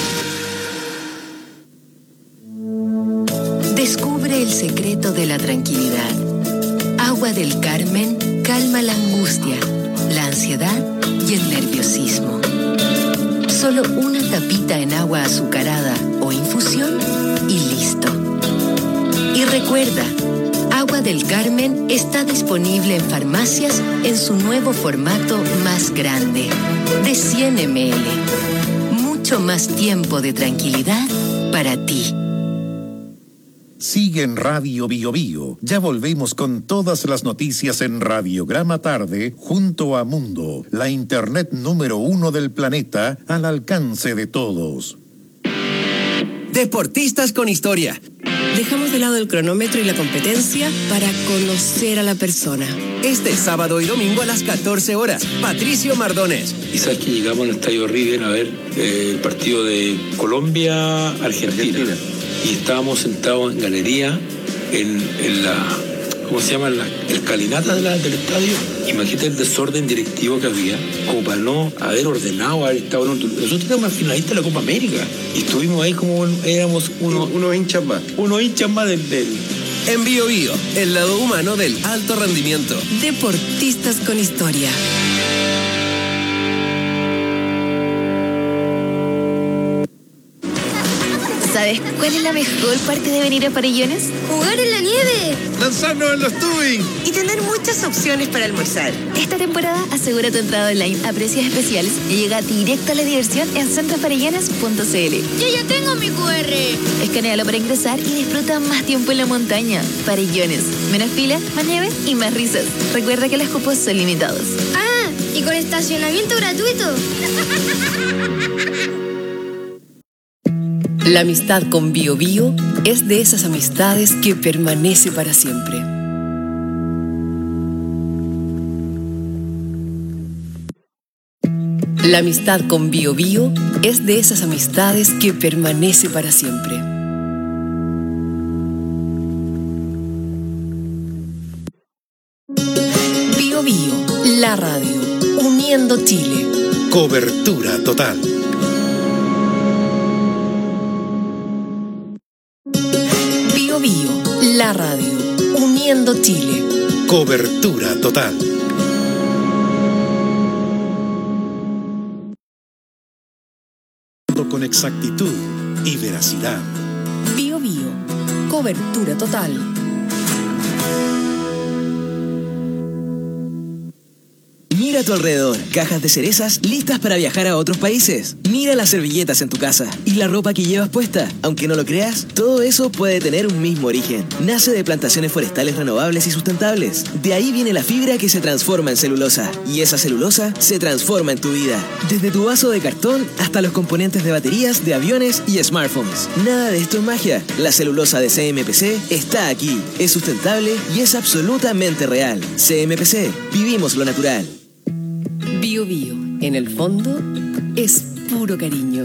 Descubre el secreto de la tranquilidad. Agua del Carmen calma la angustia, la ansiedad y el nerviosismo. Solo una tapita en agua azucarada o infusión y listo. Y recuerda, Agua del Carmen está disponible en farmacias en su nuevo formato más grande, de cien mililitros. Mucho más tiempo de tranquilidad para ti. Sigue en Radio Bio Bio. Ya volvemos con todas las noticias en Radiograma Tarde junto a Mundo, la internet número uno del planeta al alcance de todos. Deportistas con historia. Dejamos de lado el cronómetro y la competencia para conocer a la persona. Este sábado y domingo a las catorce horas, Patricio Mardones. Y sabes que llegamos al Estadio River a ver eh, el partido de Colombia-Argentina. Y estábamos sentados en galería, en, en la, ¿cómo se llama? En la escalinata de la, del estadio. Imagínate el desorden directivo que había, como para no haber ordenado, haber estado en otro. Nosotros éramos finalistas de la Copa América. Y estuvimos ahí como éramos uno, unos hinchas más. Unos hinchas más del... del... En Bio Bio, el lado humano del alto rendimiento. Deportistas con historia. ¿Sabes cuál es la mejor parte de venir a Farellones? ¡Jugar en la nieve! ¡Lanzarnos en los tubing! Y tener muchas opciones para almorzar. Esta temporada asegura tu entrada online a precios especiales y llega directo a la diversión en centro farellones punto c l. ¡Yo ya tengo mi cu erre! Escanéalo para ingresar y disfruta más tiempo en la montaña. Farellones. Menos fila, más nieve y más risas. Recuerda que los cupos son limitados. ¡Ah! ¿Y con estacionamiento gratuito? La amistad con Bio Bio es de esas amistades que permanece para siempre. La amistad con Bio Bio es de esas amistades que permanece para siempre. Bio Bio, la radio, uniendo Chile. Cobertura total. Bio Bio, la radio, uniendo Chile. Cobertura total. Con exactitud y veracidad. Bio Bio, cobertura total. Mira Mira a tu alrededor, cajas de cerezas listas para viajar a otros países. Mira las servilletas en tu casa y la ropa que llevas puesta. Aunque no lo creas, todo eso puede tener un mismo origen. Nace de plantaciones forestales renovables y sustentables. De ahí viene la fibra que se transforma en celulosa. Y esa celulosa se transforma en tu vida. Desde tu vaso de cartón hasta los componentes de baterías de aviones y smartphones. Nada de esto es magia. La celulosa de C M P C está aquí. Es sustentable y es absolutamente real. C M P C. Vivimos lo natural. Bio Bio, en el fondo, es puro cariño.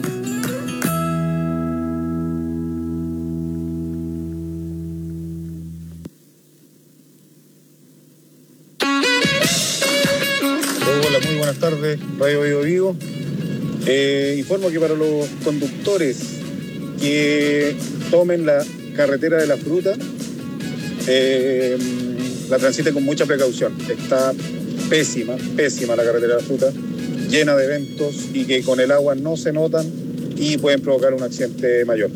Hola, muy buenas tardes, Radio Bio Bio. Eh, informo que para los conductores que tomen la carretera de la fruta, eh, la transiten con mucha precaución. Está pésima, pésima la carretera de la fruta, llena de eventos y que con el agua no se notan y pueden provocar un accidente mayor.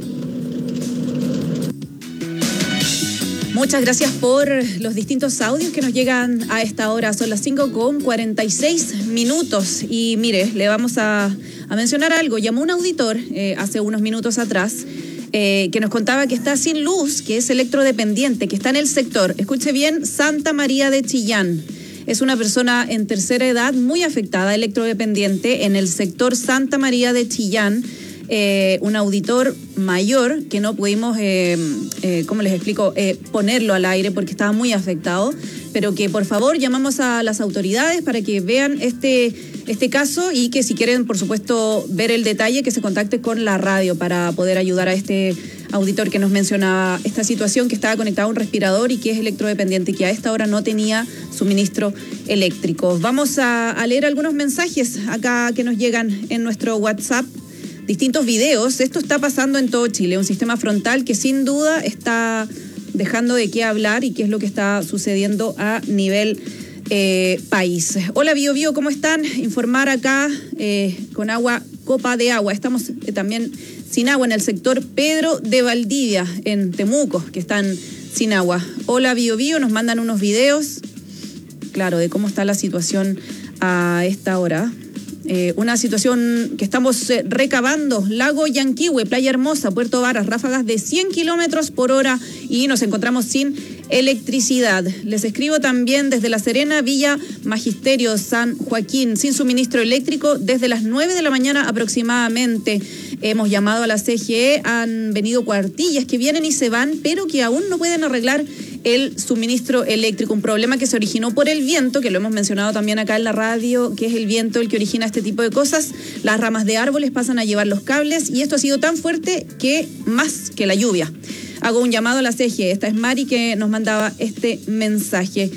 Muchas gracias por los distintos audios que nos llegan a esta hora. Son las cinco con cuarenta y seis minutos. Y mire, le vamos a, a mencionar algo. Llamó un auditor eh, hace unos minutos atrás eh, que nos contaba que está sin luz, que es electrodependiente, que está en el sector, escuche bien, Santa María de Chillán. Es una persona en tercera edad muy afectada, electrodependiente, en el sector Santa María de Chillán. Eh, un auditor mayor que no pudimos, eh, eh, ¿cómo les explico?, eh, ponerlo al aire porque estaba muy afectado, pero que por favor llamamos a las autoridades para que vean este, este caso y que si quieren, por supuesto, ver el detalle, que se contacte con la radio para poder ayudar a este auditor que nos mencionaba esta situación, que estaba conectado a un respirador y que es electrodependiente y que a esta hora no tenía suministro eléctrico. Vamos a, a leer algunos mensajes acá que nos llegan en nuestro WhatsApp. Distintos videos. Esto está pasando en todo Chile, un sistema frontal que sin duda está dejando de qué hablar y qué es lo que está sucediendo a nivel eh, país. Hola Bio Bio, ¿cómo están? Informar acá eh, con agua, copa de agua. Estamos eh, también sin agua en el sector Pedro de Valdivia, en Temuco, que están sin agua. Hola Bio Bio, nos mandan unos videos, claro, de cómo está la situación a esta hora. Eh, una situación que estamos eh, recabando, Lago Yanquihue, Playa Hermosa, Puerto Varas, ráfagas de cien kilómetros por hora y nos encontramos sin electricidad. Les escribo también desde La Serena, Villa Magisterio, San Joaquín, sin suministro eléctrico desde las nueve de la mañana aproximadamente. Hemos llamado a la C G E, han venido cuartillas que vienen y se van, pero que aún no pueden arreglar el suministro eléctrico, un problema que se originó por el viento, que lo hemos mencionado también acá en la radio, que es el viento el que origina este tipo de cosas. Las ramas de árboles pasan a llevar los cables y esto ha sido tan fuerte que más que la lluvia. Hago un llamado a la C G E. Esta es Mari que nos mandaba este mensaje.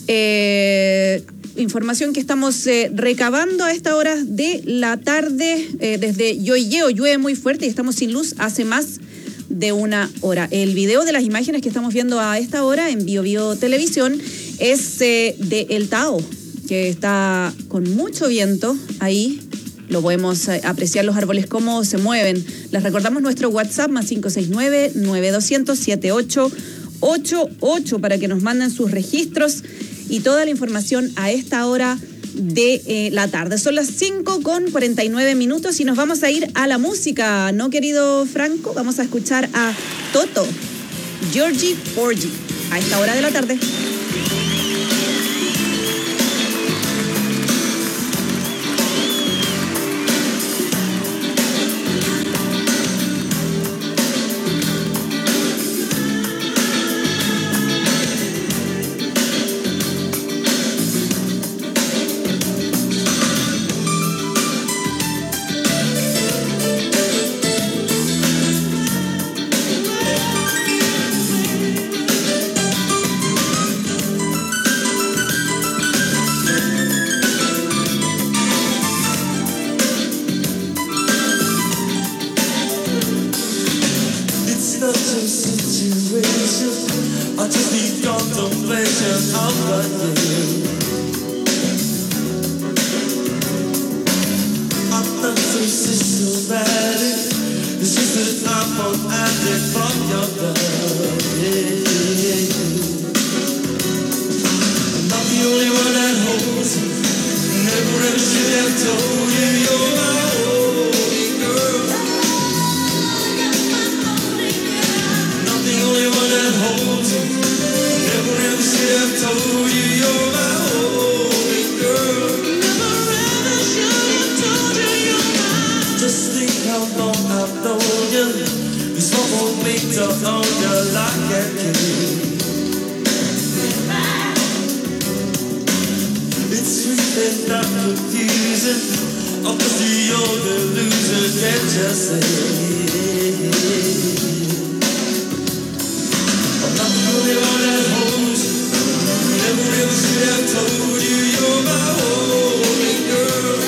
Eh, información que estamos eh, recabando a esta hora de la tarde eh, desde Yoyeo. Llueve muy fuerte y estamos sin luz hace más de una hora. El video de las imágenes que estamos viendo a esta hora en Bio Bio Televisión es eh, de El Tao, que está con mucho viento ahí. Lo podemos eh, apreciar los árboles cómo se mueven. Les recordamos nuestro WhatsApp más cinco seis nueve, nueve dos cero cero, siete ocho ocho ocho para que nos manden sus registros y toda la información a esta hora de eh, la tarde. Son las cinco con cuarenta y nueve minutos y nos vamos a ir a la música, ¿no, querido Franco? Vamos a escuchar a Toto, Georgie Porgy, a esta hora de la tarde. Not the only one that holds you. Oh, cause you're the loser, can't you see? I'm not the only one that holds you. Never ever should have told you you're my only girl.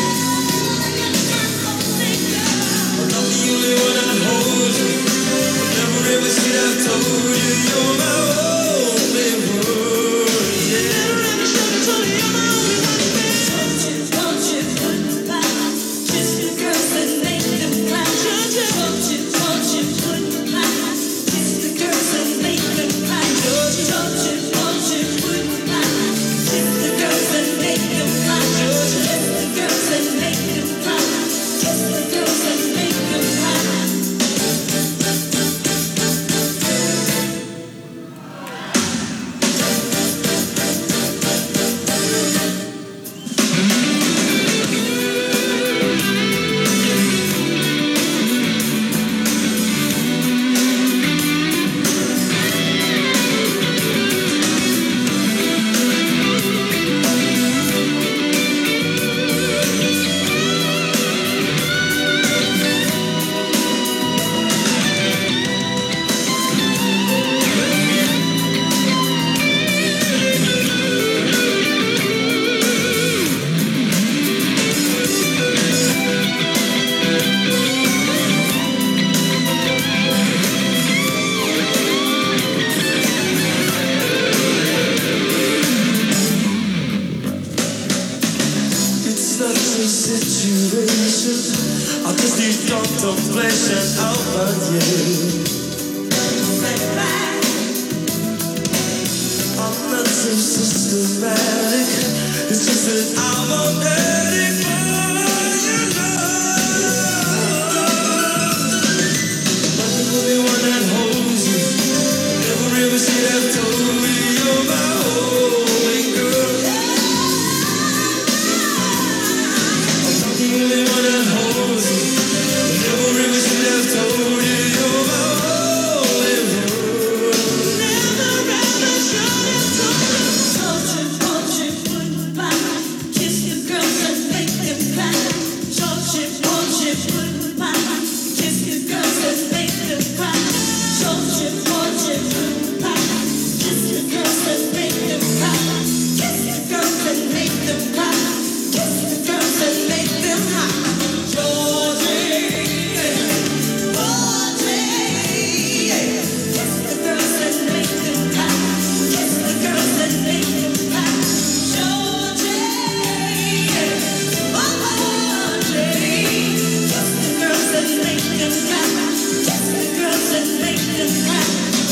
I'm not the only one that holds you. Never ever should have told you you're my only world. Yeah. Never ever should have told you you're my only world. Don't you, don't you, wouldn't lie. Kiss the girls and make them cry. Don't you, don't you, don't you, wouldn't lie. Kiss the girls and make them cry. Don't you, don't you, don't you, wouldn't lie. Kiss the girls and make them cry. Don't you, kiss the girls and make them cry. Kiss the girls and make them cry. It's not a situation. I just need contemplation over you. I'm not so systematic. It's just that I'm already for your love. I'm the only one that holds you. Never ever should have told you you're my only girl. The only one that holds you. Never ever should have told you you're my only world. Never ever should have told you. Told you, told you, wouldn't lie. Kiss the girls and make them cry. Told you, told you, wouldn't lie. Kiss the girls and make them cry. Told you, told you, wouldn't lie. Kiss the girls and make them cry. Kiss the girls and make them cry. Kiss the girls and make them hot. Georgie, Georgie, kiss the girls and make them cry. Kiss the girls and make them cry. Georgie, Georgie, kiss the girls and make them cry. Kiss the girls and make them cry.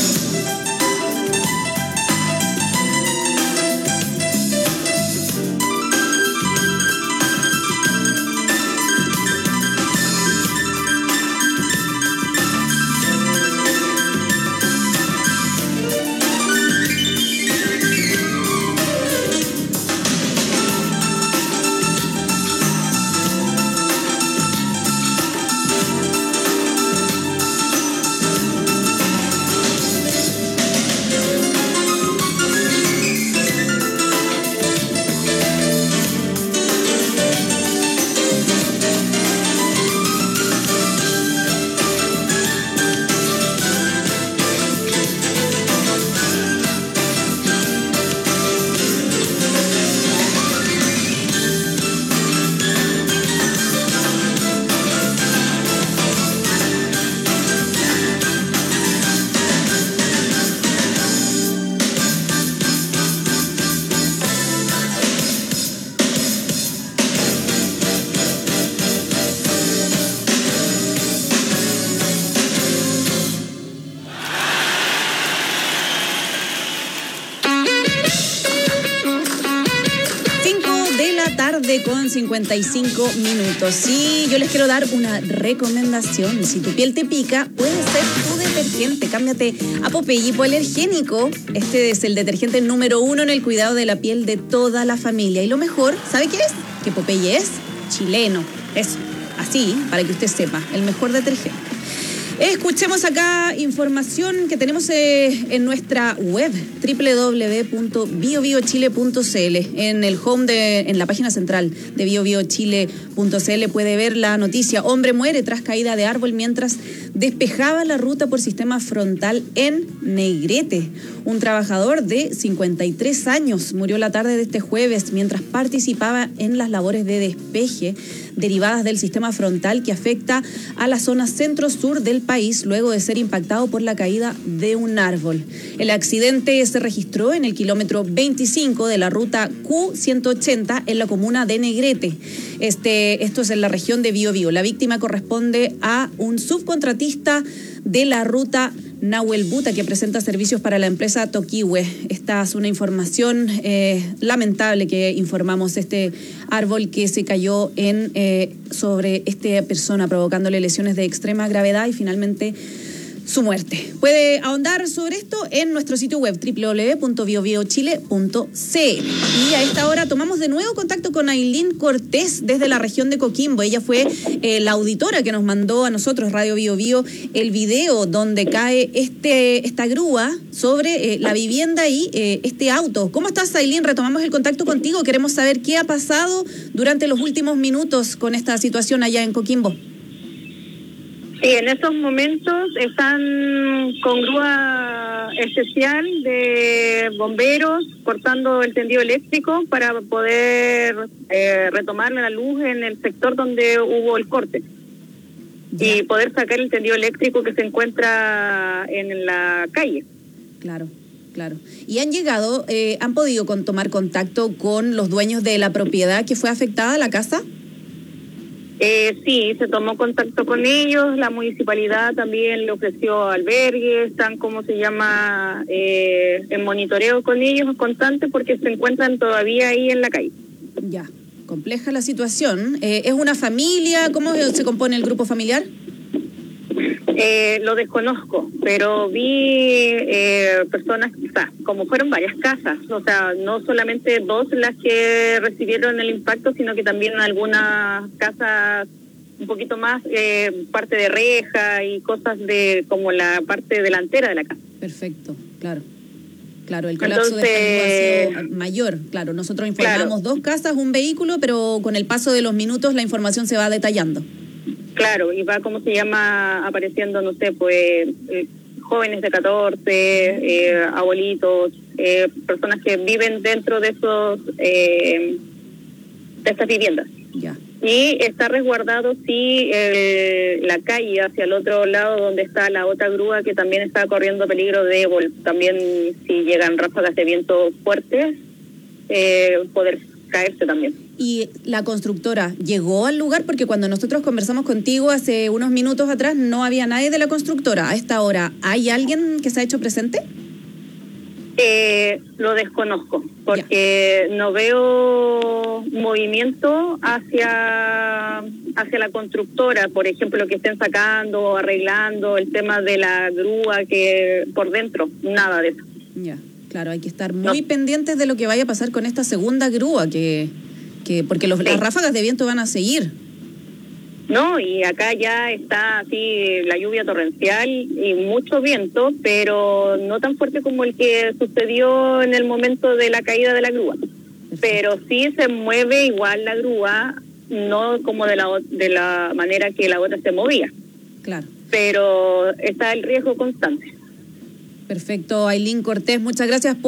Con cincuenta y cinco minutos. Sí, yo les quiero dar una recomendación. Si tu piel te pica, puede ser tu detergente. Cámbiate a Popeye Hipoalergénico. Este es el detergente número uno en el cuidado de la piel de toda la familia. Y lo mejor, ¿sabe qué es? Que Popeye es chileno. Eso, así, para que usted sepa, el mejor detergente. Escuchemos acá información que tenemos eh, en nuestra web doble u doble u doble u punto bio bio chile punto c l. En el home de, en la página central de bio bio chile punto c l puede ver la noticia: hombre muere tras caída de árbol mientras despejaba la ruta por sistema frontal en Negrete. Un trabajador de cincuenta y tres años murió la tarde de este jueves mientras participaba en las labores de despeje derivadas del sistema frontal que afecta a la zona centro-sur del país luego de ser impactado por la caída de un árbol. El accidente se registró en el kilómetro veinticinco de la ruta Q ciento ochenta en la comuna de Negrete. Este, esto es en la región de Biobío. La víctima corresponde a un subcontratista de la ruta Nahuel Buta, que presenta servicios para la empresa Toquihue. Esta es una información eh, lamentable que informamos, este árbol que se cayó en eh, sobre esta persona, provocándole lesiones de extrema gravedad y finalmente su muerte. Puede ahondar sobre esto en nuestro sitio web doble u doble u doble u punto bio bio chile punto c l. Y a esta hora tomamos de nuevo contacto con Ailín Cortés desde la región de Coquimbo. Ella fue eh, la auditora que nos mandó a nosotros, Radio Bio Bio, el video donde cae este esta grúa sobre eh, la vivienda y eh, este auto. ¿Cómo estás, Ailín? Retomamos el contacto contigo. Queremos saber qué ha pasado durante los últimos minutos con esta situación allá en Coquimbo. Sí, en estos momentos están con grúa especial de bomberos cortando el tendido eléctrico para poder eh, retomar la luz en el sector donde hubo el corte y poder sacar el tendido eléctrico que se encuentra en la calle. Claro. Claro. ¿Y han llegado, eh, han podido con, tomar contacto con los dueños de la propiedad que fue afectada, la casa? Eh, sí, se tomó contacto con ellos, la municipalidad también le ofreció albergues, están, como se llama, eh, en monitoreo con ellos constante porque se encuentran todavía ahí en la calle. Ya, compleja la situación. Eh, ¿Es una familia? ¿Cómo se compone el grupo familiar? Eh, lo desconozco, pero vi eh, personas, o sea, como fueron varias casas, o sea, no solamente dos las que recibieron el impacto, sino que también algunas casas un poquito más, eh, parte de reja y cosas de como la parte delantera de la casa. Perfecto, claro. Claro, el colapso Entonces, de esta grúa ha sido mayor. Claro, nosotros informamos claro. dos casas, un vehículo, pero con el paso de los minutos la información se va detallando. Claro, y va, ¿cómo se llama? Apareciendo, no sé, pues, eh, jóvenes de catorce, eh, abuelitos, eh, personas que viven dentro de esos, eh, de estas viviendas. Ya. Y está resguardado, sí, el, la calle hacia el otro lado donde está la otra grúa que también está corriendo peligro de, vol- también si llegan ráfagas de viento fuertes, eh, poder caerse también. ¿Y la constructora llegó al lugar? Porque cuando nosotros conversamos contigo hace unos minutos atrás no había nadie de la constructora. A esta hora, ¿hay alguien que se ha hecho presente? Eh, lo desconozco, porque ya. no veo movimiento hacia, hacia la constructora, por ejemplo, que estén sacando, arreglando el tema de la grúa que por dentro, nada de eso. Ya, claro, hay que estar muy no. pendientes de lo que vaya a pasar con esta segunda grúa que... Que, porque los, sí. las ráfagas de viento van a seguir. No, y acá ya está así la lluvia torrencial y mucho viento, pero no tan fuerte como el que sucedió en el momento de la caída de la grúa. Perfecto. Pero sí se mueve igual la grúa, no como de la, de la manera que la otra se movía. Claro. Pero está el riesgo constante. Perfecto, Ailín Cortés, muchas gracias por